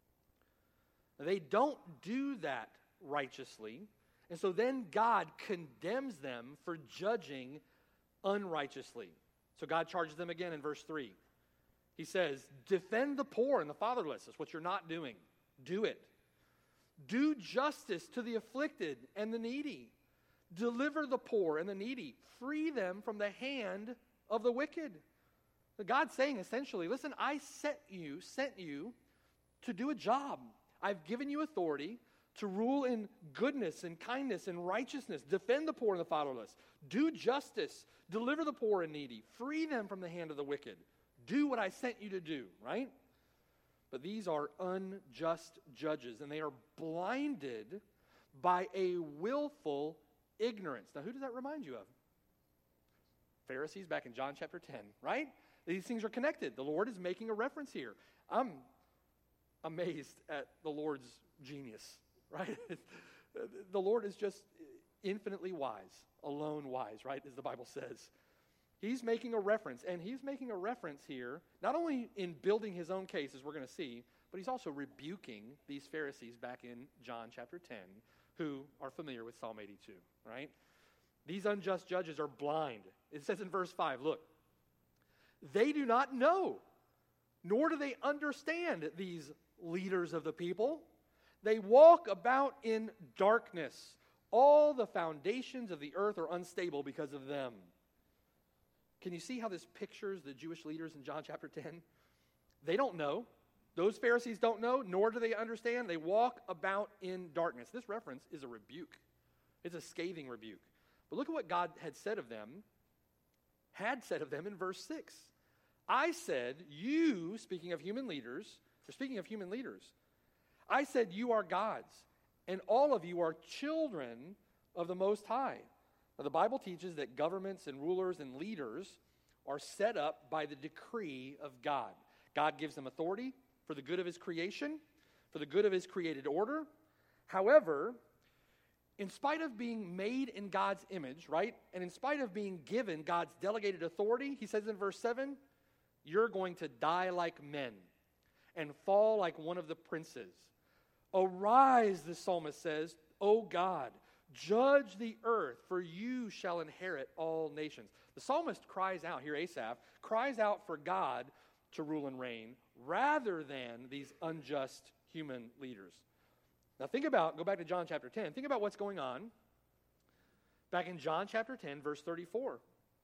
Now, they don't do that righteously, and so then God condemns them for judging unrighteously. So God charges them again in verse 3. He says, defend the poor and the fatherless. That's what you're not doing. Do it. Do justice to the afflicted and the needy. Deliver the poor and the needy. Free them from the hand of the wicked. God's saying essentially, listen, I sent you to do a job. I've given you authority to rule in goodness and kindness and righteousness. Defend the poor and the fatherless. Do justice. Deliver the poor and needy. Free them from the hand of the wicked. Do what I sent you to do, right? But these are unjust judges, and they are blinded by a willful ignorance. Now, who does that remind you of? Pharisees back in John chapter 10, right? These things are connected. The Lord is making a reference here. I'm amazed at the Lord's genius, right? The Lord is just infinitely wise, alone wise, right, as the Bible says. He's making a reference, and he's making a reference here, not only in building his own case, as we're going to see, but he's also rebuking these Pharisees back in John chapter 10, who are familiar with Psalm 82, right? These unjust judges are blind. It says in verse 5, look, they do not know, nor do they understand these leaders of the people. They walk about in darkness. All the foundations of the earth are unstable because of them. Can you see how this pictures the Jewish leaders in John chapter 10? They don't know. Those Pharisees don't know, nor do they understand. They walk about in darkness. This reference is a rebuke. It's a scathing rebuke. But look at what God had said of them in verse 6. I said, you, speaking of human leaders, I said you are gods, and all of you are children of the Most High. Now, the Bible teaches that governments and rulers and leaders are set up by the decree of God. God gives them authority for the good of his creation, for the good of his created order. However, in spite of being made in God's image, right, and in spite of being given God's delegated authority, he says in verse 7, you're going to die like men and fall like one of the princes. Arise, the psalmist says, O God, judge the earth, for you shall inherit all nations. The psalmist cries out, here Asaph, cries out for God to rule and reign rather than these unjust human leaders. Now go back to John chapter 10. Think about what's going on back in John chapter 10, verse 34.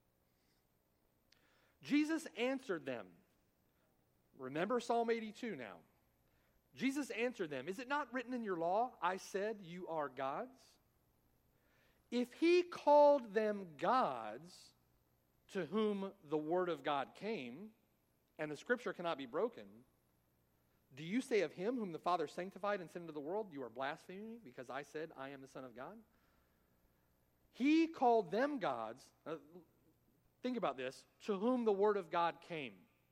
Jesus answered them. Remember Psalm 82 now. Jesus answered them, is it not written in your law, I said you are gods? If he called them gods to whom the word of God came, and the scripture cannot be broken, do you say of him whom the Father sanctified and sent into the world, you are blaspheming because I said I am the Son of God? He called them gods. Think about this. To whom the word of God came.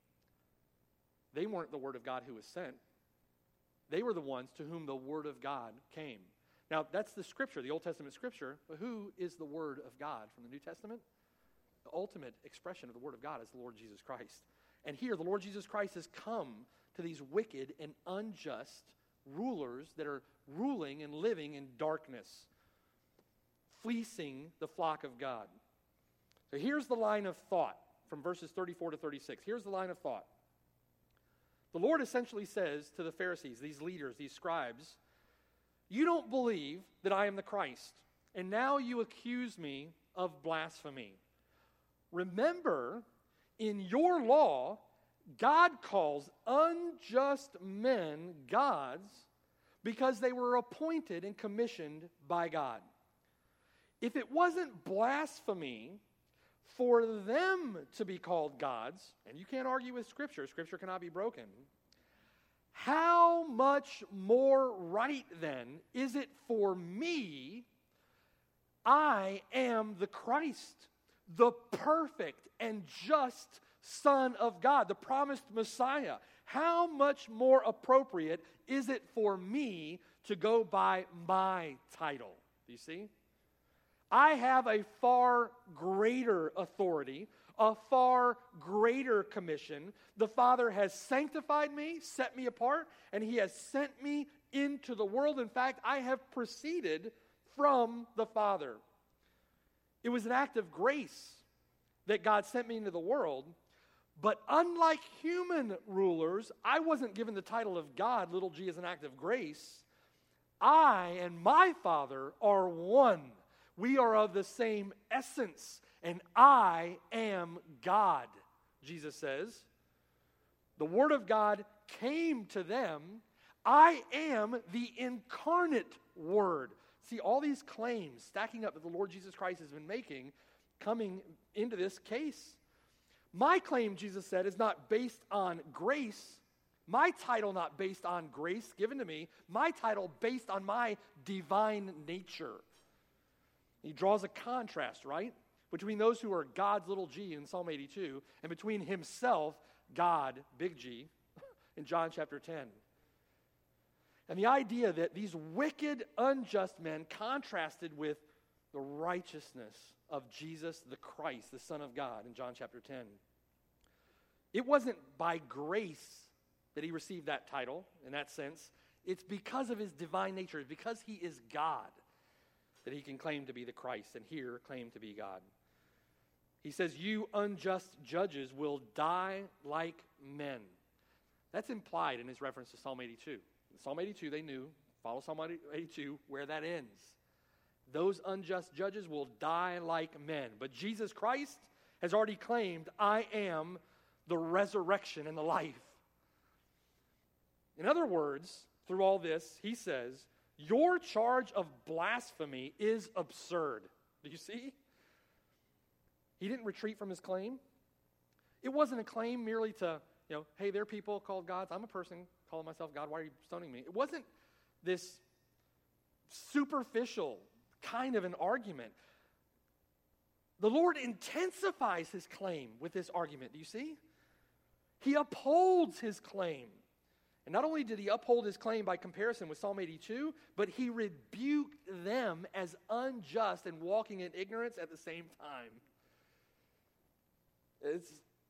They weren't the word of God who was sent. They were the ones to whom the word of God came. Now, that's the scripture, the Old Testament scripture. But who is the word of God from the New Testament? The ultimate expression of the word of God is the Lord Jesus Christ. And here, the Lord Jesus Christ has come to these wicked and unjust rulers that are ruling and living in darkness, fleecing the flock of God. So here's the line of thought from verses 34 to 36. Here's the line of thought. The Lord essentially says to the Pharisees, these leaders, these scribes, you don't believe that I am the Christ, and now you accuse me of blasphemy. Remember, in your law, God calls unjust men gods because they were appointed and commissioned by God. If it wasn't blasphemy for them to be called gods, and you can't argue with Scripture, Scripture cannot be broken, how much more right then is it for me? I am the Christ, the perfect and just Son of God, the promised Messiah. How much more appropriate is it for me to go by my title? Do you see? I have a far greater authority, a far greater commission. The Father has sanctified me, set me apart, and He has sent me into the world. In fact, I have proceeded from the Father. It was an act of grace that God sent me into the world, but unlike human rulers, I wasn't given the title of God, little g, as an act of grace. I and my Father are one. We are of the same essence, and I am God, Jesus says. The Word of God came to them. I am the incarnate Word. See, all these claims stacking up that the Lord Jesus Christ has been making, coming into this case. My claim, Jesus said, is not based on grace. My title not based on grace given to me. My title based on my divine nature. He draws a contrast, right, between those who are God's little g in Psalm 82 and between himself, God, big G, in John chapter 10. And the idea that these wicked, unjust men contrasted with the righteousness of Jesus the Christ, the Son of God, in John chapter 10. It wasn't by grace that he received that title in that sense. It's because of his divine nature. It's because he is God that he can claim to be the Christ, and here claim to be God. He says, you unjust judges will die like men. That's implied in his reference to Psalm 82. In Psalm 82, they knew, follow Psalm 82, where that ends. Those unjust judges will die like men. But Jesus Christ has already claimed, I am the resurrection and the life. In other words, through all this, he says, your charge of blasphemy is absurd. Do you see? He didn't retreat from his claim. It wasn't a claim merely to, hey, there are people called gods. I'm a person calling myself God. Why are you stoning me? It wasn't this superficial kind of an argument. The Lord intensifies his claim with this argument. Do you see? He upholds his claim. And not only did he uphold his claim by comparison with Psalm 82, but he rebuked them as unjust and walking in ignorance at the same time. It's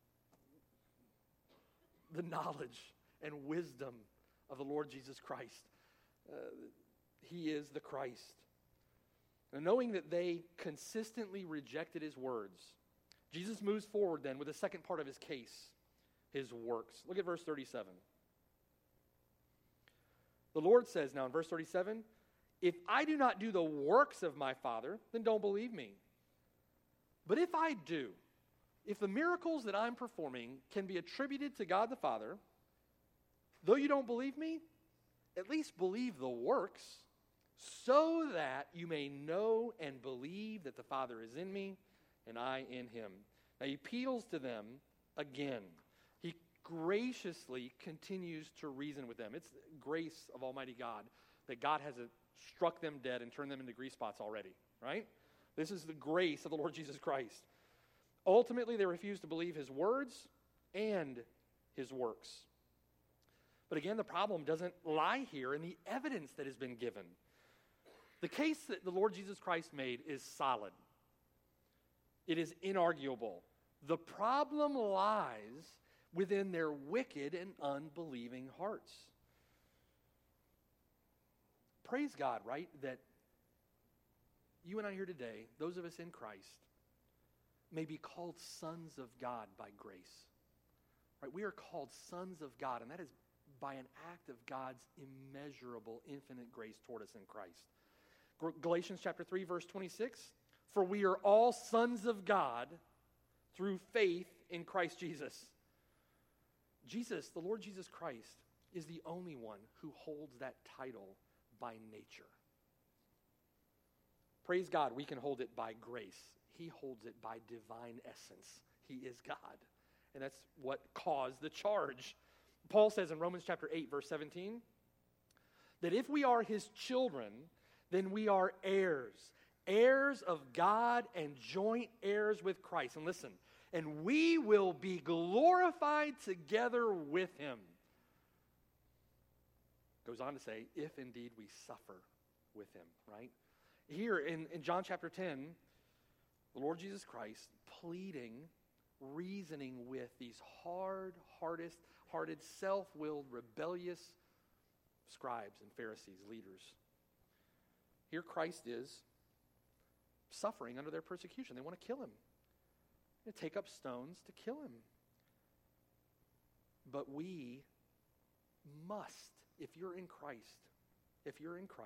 the knowledge and wisdom of the Lord Jesus Christ. He is the Christ. And knowing that they consistently rejected his words, Jesus moves forward then with the second part of his case, his works. Look at verse 37. The Lord says now in verse 37, if I do not do the works of my Father, then don't believe me. But if I do, if the miracles that I'm performing can be attributed to God the Father, though you don't believe me, at least believe the works, so that you may know and believe that the Father is in me and I in him. Now he appeals to them again. He graciously continues to reason with them. It's grace of Almighty God that God has struck them dead and turned them into grease spots already, right? This is the grace of the Lord Jesus Christ. Ultimately, they refuse to believe his words and his works. But again, the problem doesn't lie here in the evidence that has been given. The case that the Lord Jesus Christ made is solid. It is inarguable. The problem lies within their wicked and unbelieving hearts. Praise God, right, that you and I here today, those of us in Christ, may be called sons of God by grace. Right? We are called sons of God, and that is by an act of God's immeasurable, infinite grace toward us in Christ. Galatians chapter 3, verse 26, for we are all sons of God through faith in Christ Jesus. Jesus, the Lord Jesus Christ, is the only one who holds that title by nature. Praise God, we can hold it by grace. He holds it by divine essence. He is God. And that's what caused the charge. Paul says in Romans chapter 8, verse 17, that if we are his children, then we are heirs, heirs of God and joint heirs with Christ. And listen, and we will be glorified together with him. Goes on to say, if indeed we suffer with him, right? Here in John chapter 10, the Lord Jesus Christ pleading, reasoning with these hard-hearted, self-willed, rebellious scribes and Pharisees, leaders. Here Christ is suffering under their persecution. They want to kill him. They take up stones to kill him. But we must, if you're in Christ, if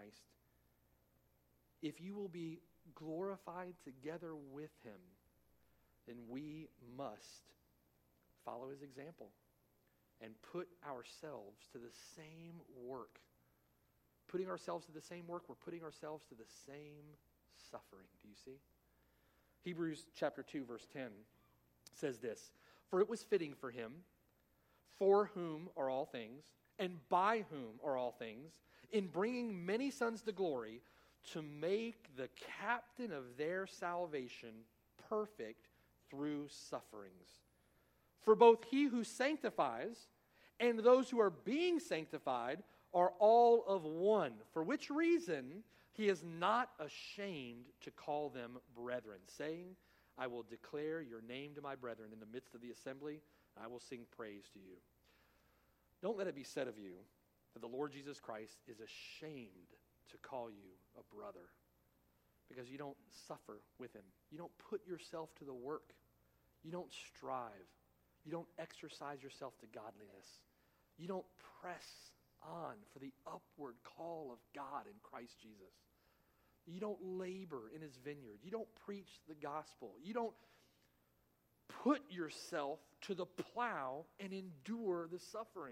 you will be glorified together with him, then we must follow his example and put ourselves to the same work. Putting ourselves to the same work, we're putting ourselves to the same suffering. Do you see? Hebrews chapter 2, verse 10 says this, for it was fitting for him, for whom are all things, and by whom are all things, in bringing many sons to glory, to make the captain of their salvation perfect through sufferings. For both he who sanctifies and those who are being sanctified are all of one, for which reason he is not ashamed to call them brethren, saying, I will declare your name to my brethren in the midst of the assembly, and I will sing praise to you. Don't let it be said of you that the Lord Jesus Christ is ashamed to call you a brother because you don't suffer with him. You don't put yourself to the work. You don't strive. You don't exercise yourself to godliness. You don't press on for the upward call of God in Christ Jesus. You don't labor in his vineyard. You don't preach the gospel. You don't put yourself to the plow and endure the suffering.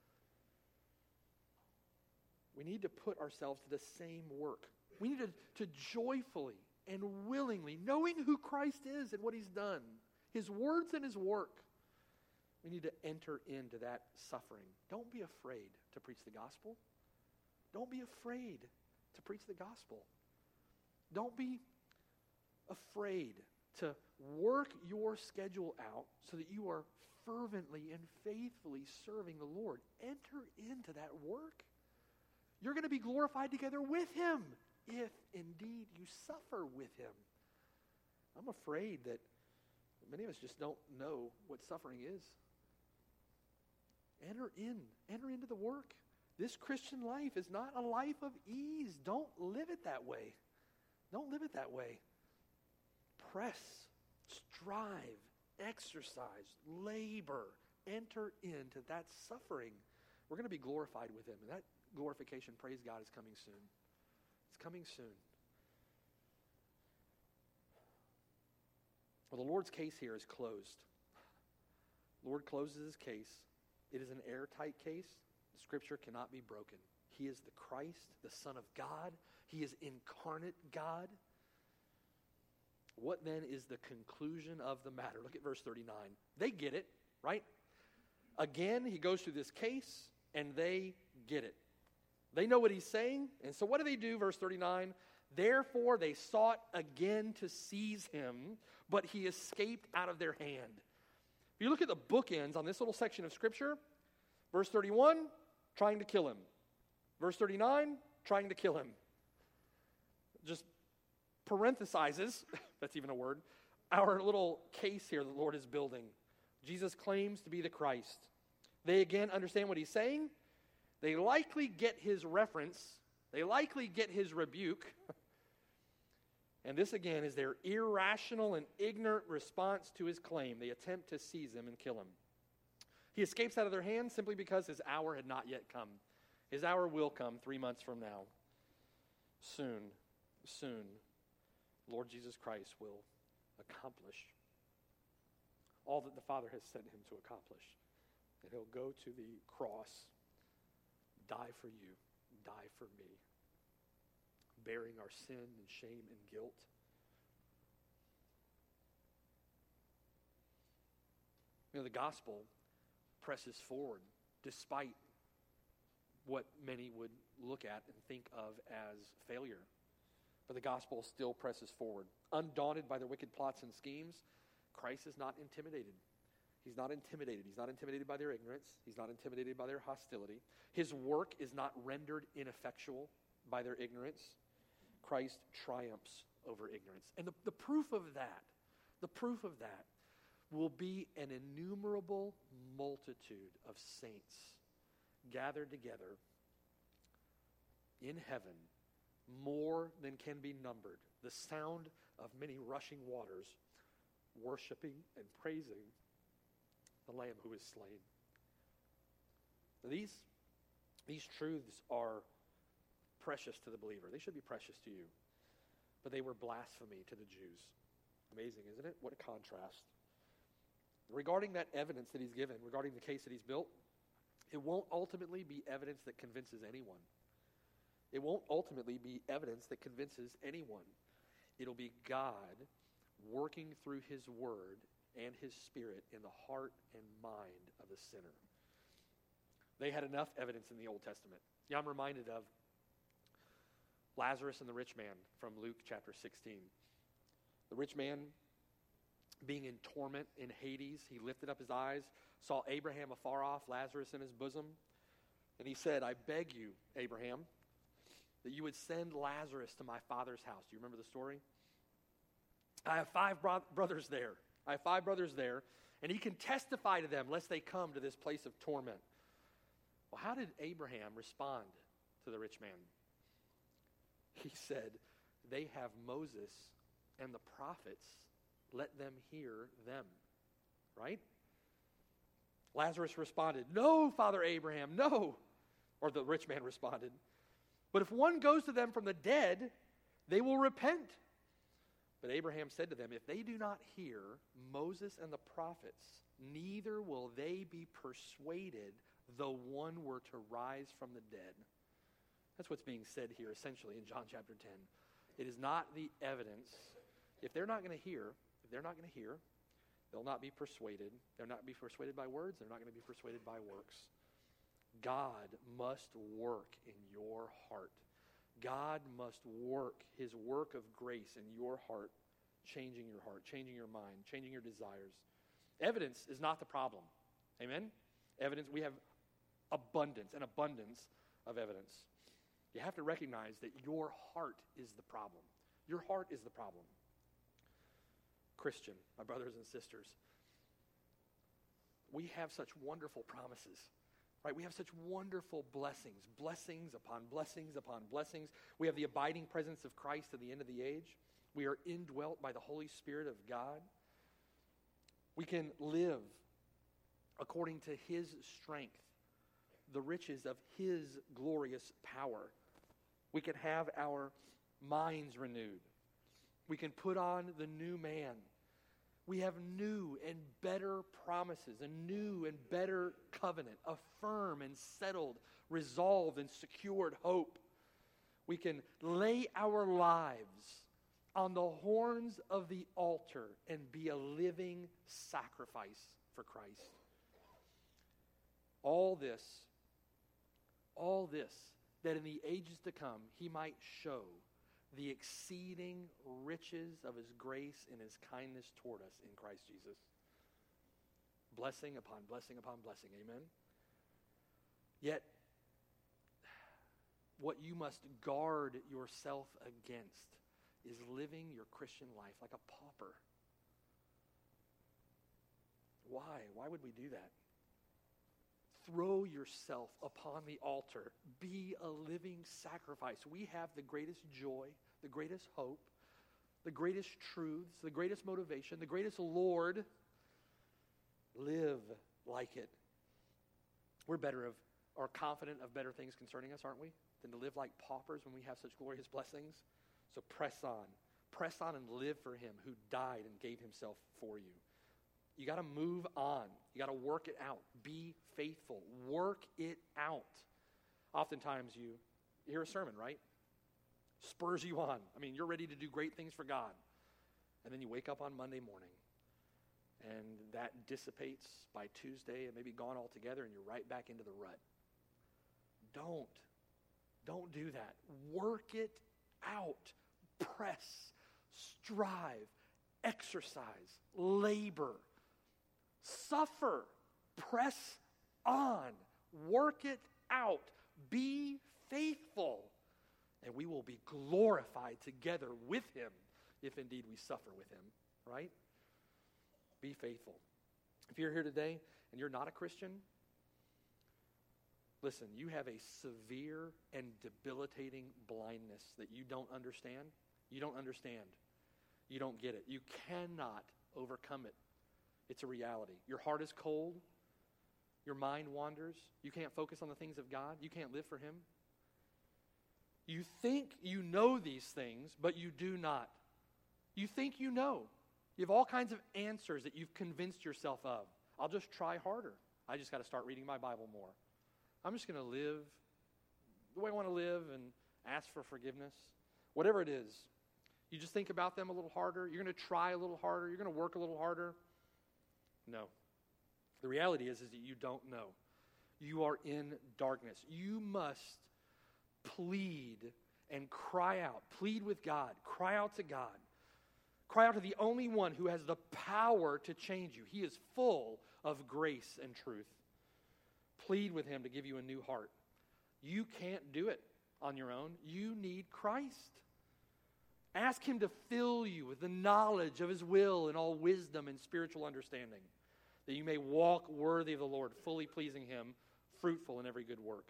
We need to put ourselves to the same work. We need to joyfully and willingly, knowing who Christ is and what he's done, his words and his work, we need to enter into that suffering. Don't be afraid to preach the gospel. Don't be afraid to preach the gospel. Don't be afraid to work your schedule out so that you are fervently and faithfully serving the Lord. Enter into that work. You're going to be glorified together with him if indeed you suffer with him. I'm afraid that many of us just don't know what suffering is. Enter into the work. This Christian life is not a life of ease. Don't live it that way. Don't live it that way. Press, strive, exercise, labor, enter into that suffering. We're going to be glorified with him. And that glorification, praise God, is coming soon. It's coming soon. Well, the Lord's case here is closed. The Lord closes his case. It is an airtight case. The Scripture cannot be broken. He is the Christ, the Son of God. He is incarnate God. What then is the conclusion of the matter? Look at verse 39. They get it, right? Again, he goes through this case, and they get it. They know what he's saying, and so what do? Verse 39, Therefore they sought again to seize him, but he escaped out of their hand. If you look at the bookends on this little section of Scripture, verse 31, trying to kill him. Verse 39, trying to kill him. Just parenthesizes, that's even a word, our little case here the Lord is building. Jesus claims to be the Christ. They again understand what he's saying. They likely get his reference. They likely get his rebuke. And this again is their irrational and ignorant response to his claim. They attempt to seize him and kill him. He escapes out of their hands simply because his hour had not yet come. His hour will come 3 months from now. Soon, Lord Jesus Christ will accomplish all that the Father has sent him to accomplish. And he'll go to the cross, die for you, die for me, bearing our sin and shame and guilt. You know, the gospel presses forward despite what many would look at and think of as failure. But the gospel still presses forward. Undaunted by their wicked plots and schemes, Christ is not intimidated. He's not intimidated. He's not intimidated by their ignorance. He's not intimidated by their hostility. His work is not rendered ineffectual by their ignorance. Christ triumphs over ignorance. And the proof of that will be an innumerable multitude of saints gathered together in heaven, more than can be numbered. The sound of many rushing waters, worshiping and praising the Lamb who is slain. Now these truths are precious to the believer. They should be precious to you. But they were blasphemy to the Jews. Amazing, isn't it? What a contrast. Regarding that evidence that he's given, regarding the case that he's built, it won't ultimately be evidence that convinces anyone. It won't ultimately be evidence that convinces anyone. It'll be God working through his word and his Spirit in the heart and mind of the sinner. They had enough evidence in the Old Testament. Yeah, I'm reminded of Lazarus and the rich man from Luke chapter 16. The rich man, being in torment in Hades, he lifted up his eyes, saw Abraham afar off, Lazarus in his bosom, and he said, I beg you, Abraham, that you would send Lazarus to my father's house. Do you remember the story? I have 5 brothers there. I have 5 brothers there, and he can testify to them lest they come to this place of torment. Well, how did Abraham respond to the rich man? He said, they have Moses and the prophets. Let them hear them. Right? Lazarus responded, no, Father Abraham, no. Or the rich man responded, but if one goes to them from the dead, they will repent. But Abraham said to them, if they do not hear Moses and the prophets, neither will they be persuaded though one were to rise from the dead. That's what's being said here essentially in John chapter 10. It is not the evidence. If they're not going to hear, they'll not be persuaded. They'll not be persuaded by words. They're not going to be persuaded by works. God must work in your heart. God must work his work of grace in your heart, changing your mind, changing your desires. Evidence is not the problem. Amen? Evidence, we have an abundance of evidence. You have to recognize that your heart is the problem. Your heart is the problem. Christian, my brothers and sisters, we have such wonderful promises. Right? We have such wonderful blessings, blessings upon blessings upon blessings. We have the abiding presence of Christ at the end of the age. We are indwelt by the Holy Spirit of God. We can live according to his strength, the riches of his glorious power. We can have our minds renewed. We can put on the new man. We have new and better promises, a new and better covenant, a firm and settled, resolved and secured hope. We can lay our lives on the horns of the altar and be a living sacrifice for Christ. All this, that in the ages to come he might show the exceeding riches of his grace and his kindness toward us in Christ Jesus. Blessing upon blessing upon blessing. Amen? Yet, what you must guard yourself against is living your Christian life like a pauper. Why? Why would we do that? Throw yourself upon the altar. Be a living sacrifice. We have the greatest joy, the greatest hope, the greatest truths, the greatest motivation, the greatest Lord. Live like it. We're confident of better things concerning us, aren't we? Than to live like paupers when we have such glorious blessings. So press on. Press on and live for him who died and gave himself for you. You got to move on. You got to work it out. Be faithful. Work it out. Oftentimes you hear a sermon, right? Spurs you on. I mean, you're ready to do great things for God. And then you wake up on Monday morning, and that dissipates by Tuesday and maybe gone altogether, and you're right back into the rut. Don't do that. Work it out. Press. Strive. Exercise. Labor. Suffer. Press on. Work it out. Be faithful. And we will be glorified together with him if indeed we suffer with him. Right? Be faithful. If you're here today and you're not a Christian, listen, you have a severe and debilitating blindness that you don't understand. You don't understand. You don't get it. You cannot overcome it. It's a reality. Your heart is cold. Your mind wanders. You can't focus on the things of God. You can't live for him. You think you know these things, but you do not. You think you know. You have all kinds of answers that you've convinced yourself of. I'll just try harder. I just got to start reading my Bible more. I'm just going to live the way I want to live and ask for forgiveness. Whatever it is, you just think about them a little harder. You're going to try a little harder. You're going to work a little harder. No. The reality is that you don't know. You are in darkness. You must plead and cry out. Plead with God. Cry out to God. Cry out to the only one who has the power to change you. He is full of grace and truth. Plead with him to give you a new heart. You can't do it on your own. You need Christ. Ask him to fill you with the knowledge of his will and all wisdom and spiritual understanding, that you may walk worthy of the Lord, fully pleasing him, fruitful in every good work.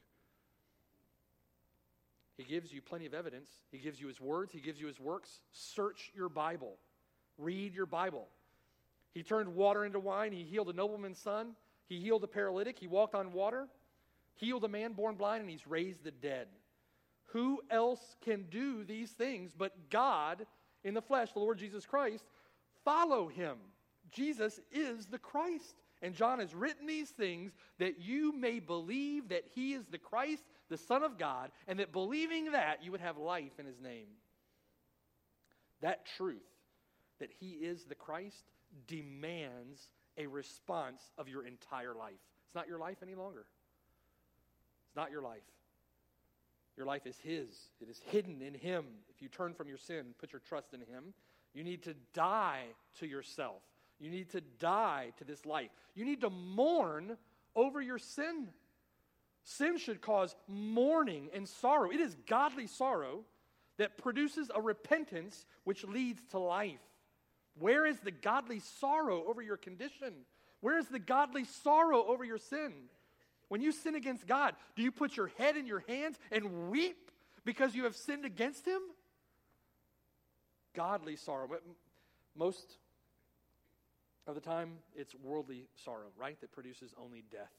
He gives you plenty of evidence. He gives you his words. He gives you his works. Search your Bible. Read your Bible. He turned water into wine. He healed a nobleman's son. He healed a paralytic. He walked on water. Healed a man born blind, and he's raised the dead. Who else can do these things but God in the flesh, the Lord Jesus Christ? Follow him. Jesus is the Christ. And John has written these things that you may believe that he is the Christ, the Son of God, and that believing that you would have life in his name. That truth, that he is the Christ, demands a response of your entire life. It's not your life any longer. It's not your life. Your life is his. It is hidden in him. If you turn from your sin, put your trust in him, you need to die to yourself. You need to die to this life. You need to mourn over your sin. Sin should cause mourning and sorrow. It is godly sorrow that produces a repentance which leads to life. Where is the godly sorrow over your condition? Where is the godly sorrow over your sin? When you sin against God, do you put your head in your hands and weep because you have sinned against him? Godly sorrow. But most of the time, it's worldly sorrow, right? That produces only death.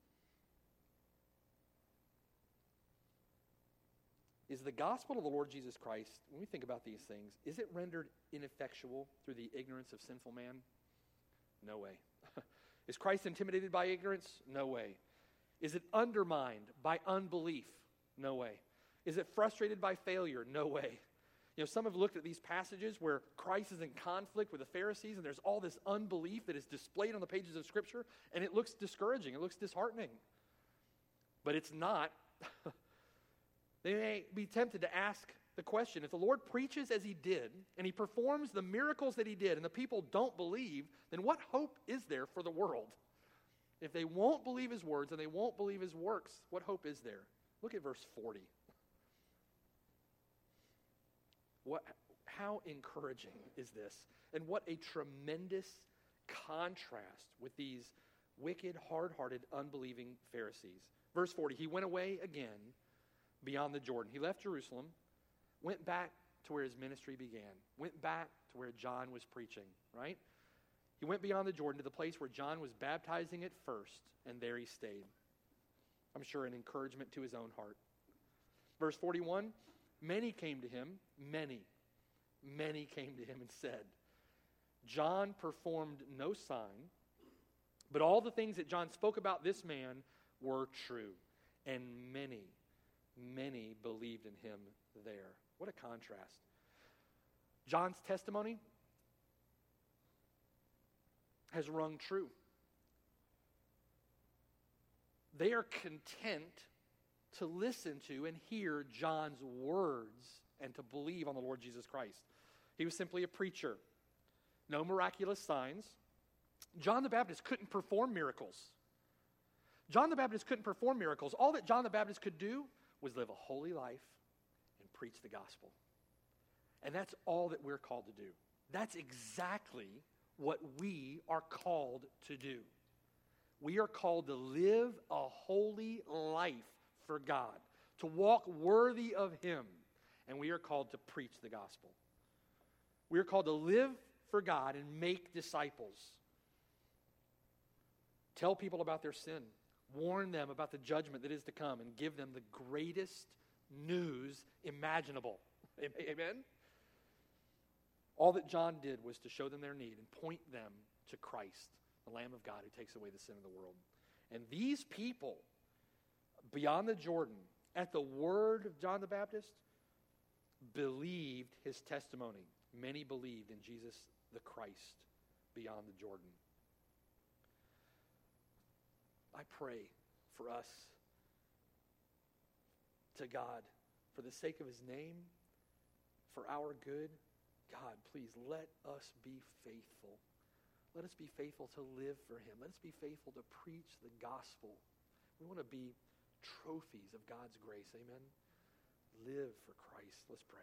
Is the gospel of the Lord Jesus Christ, when we think about these things, is it rendered ineffectual through the ignorance of sinful man? No way. Is Christ intimidated by ignorance? No way. Is it undermined by unbelief? No way. Is it frustrated by failure? No way. You know, some have looked at these passages where Christ is in conflict with the Pharisees and there's all this unbelief that is displayed on the pages of Scripture, and it looks discouraging. It looks disheartening. But it's not. They may be tempted to ask the question, if the Lord preaches as he did, and he performs the miracles that he did, and the people don't believe, then what hope is there for the world? If they won't believe his words and they won't believe his works, what hope is there? Look at verse 40. How encouraging is this? And what a tremendous contrast with these wicked, hard-hearted, unbelieving Pharisees. Verse 40, he went away again beyond the Jordan. He left Jerusalem, went back to where his ministry began, went back to where John was preaching, right? He went beyond the Jordan to the place where John was baptizing at first, and there he stayed. I'm sure an encouragement to his own heart. Verse 41, many came to him, many came to him and said, John performed no sign, but all the things that John spoke about this man were true, and many believed in him there. What a contrast. John's testimony has rung true. They are content to listen to and hear John's words and to believe on the Lord Jesus Christ. He was simply a preacher. No miraculous signs. John the Baptist couldn't perform miracles. John the Baptist couldn't perform miracles. All that John the Baptist could do was live a holy life and preach the gospel. And that's all that we're called to do. That's exactly what we are called to do. We are called to live a holy life for God, to walk worthy of him, and we are called to preach the gospel. We are called to live for God and make disciples. Tell people about their sin. Warn them about the judgment that is to come and give them the greatest news imaginable. Amen? All that John did was to show them their need and point them to Christ, the Lamb of God who takes away the sin of the world. And these people, beyond the Jordan, at the word of John the Baptist, believed his testimony. Many believed in Jesus the Christ beyond the Jordan. I pray for us, to God, for the sake of his name, for our good. God, please let us be faithful. Let us be faithful to live for him. Let us be faithful to preach the gospel. We want to be trophies of God's grace. Amen? Live for Christ. Let's pray.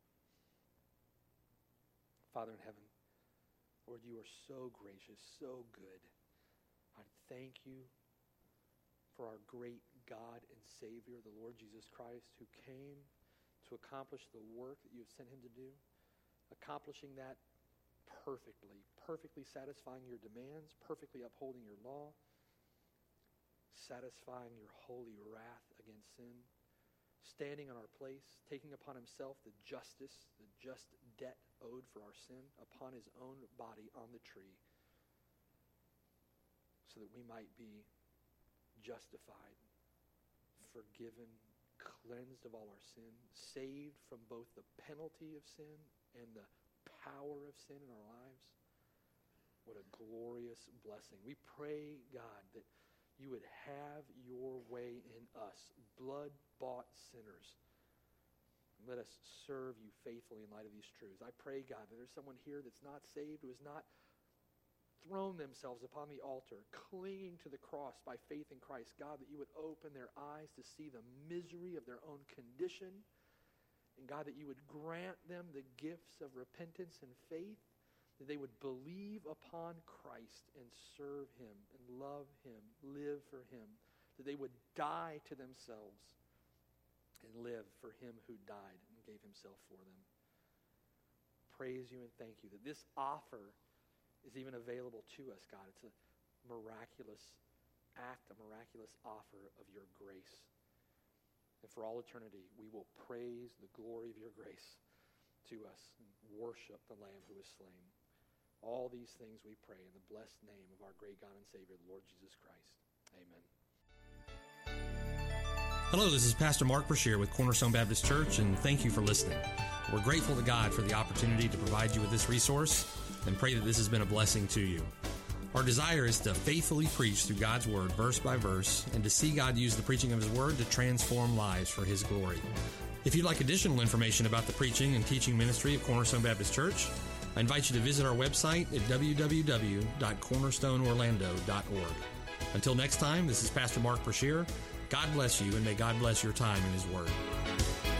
Father in heaven, Lord, you are so gracious, so good. I thank you for our great God and Savior, the Lord Jesus Christ, who came to accomplish the work that you have sent him to do, accomplishing that perfectly satisfying your demands, perfectly upholding your law, satisfying your holy wrath against sin, standing in our place, taking upon himself the just debt owed for our sin upon his own body on the tree, so that we might be justified, forgiven, cleansed of all our sin, saved from both the penalty of sin and the power of sin in our lives. What a glorious blessing. We pray, God, that you would have your way in us, blood-bought sinners. Let us serve you faithfully in light of these truths. I pray, God, that there's someone here that's not saved, who has not thrown themselves upon the altar, clinging to the cross by faith in Christ. God, that you would open their eyes to see the misery of their own condition. And God, that you would grant them the gifts of repentance and faith, that they would believe upon Christ and serve him and love him, live for him, that they would die to themselves and live for him who died and gave himself for them. Praise you and thank you that this offer is even available to us, God. It's a miraculous act, a miraculous offer of your grace. And for all eternity, we will praise the glory of your grace to us and worship the Lamb who was slain. All these things we pray in the blessed name of our great God and Savior, the Lord Jesus Christ. Amen. Hello, this is Pastor Mark Brashear with Cornerstone Baptist Church, and thank you for listening. We're grateful to God for the opportunity to provide you with this resource and pray that this has been a blessing to you. Our desire is to faithfully preach through God's Word, verse by verse, and to see God use the preaching of His Word to transform lives for His glory. If you'd like additional information about the preaching and teaching ministry of Cornerstone Baptist Church, I invite you to visit our website at www.cornerstoneorlando.org. Until next time, this is Pastor Mark Brashear. God bless you, and may God bless your time in His Word.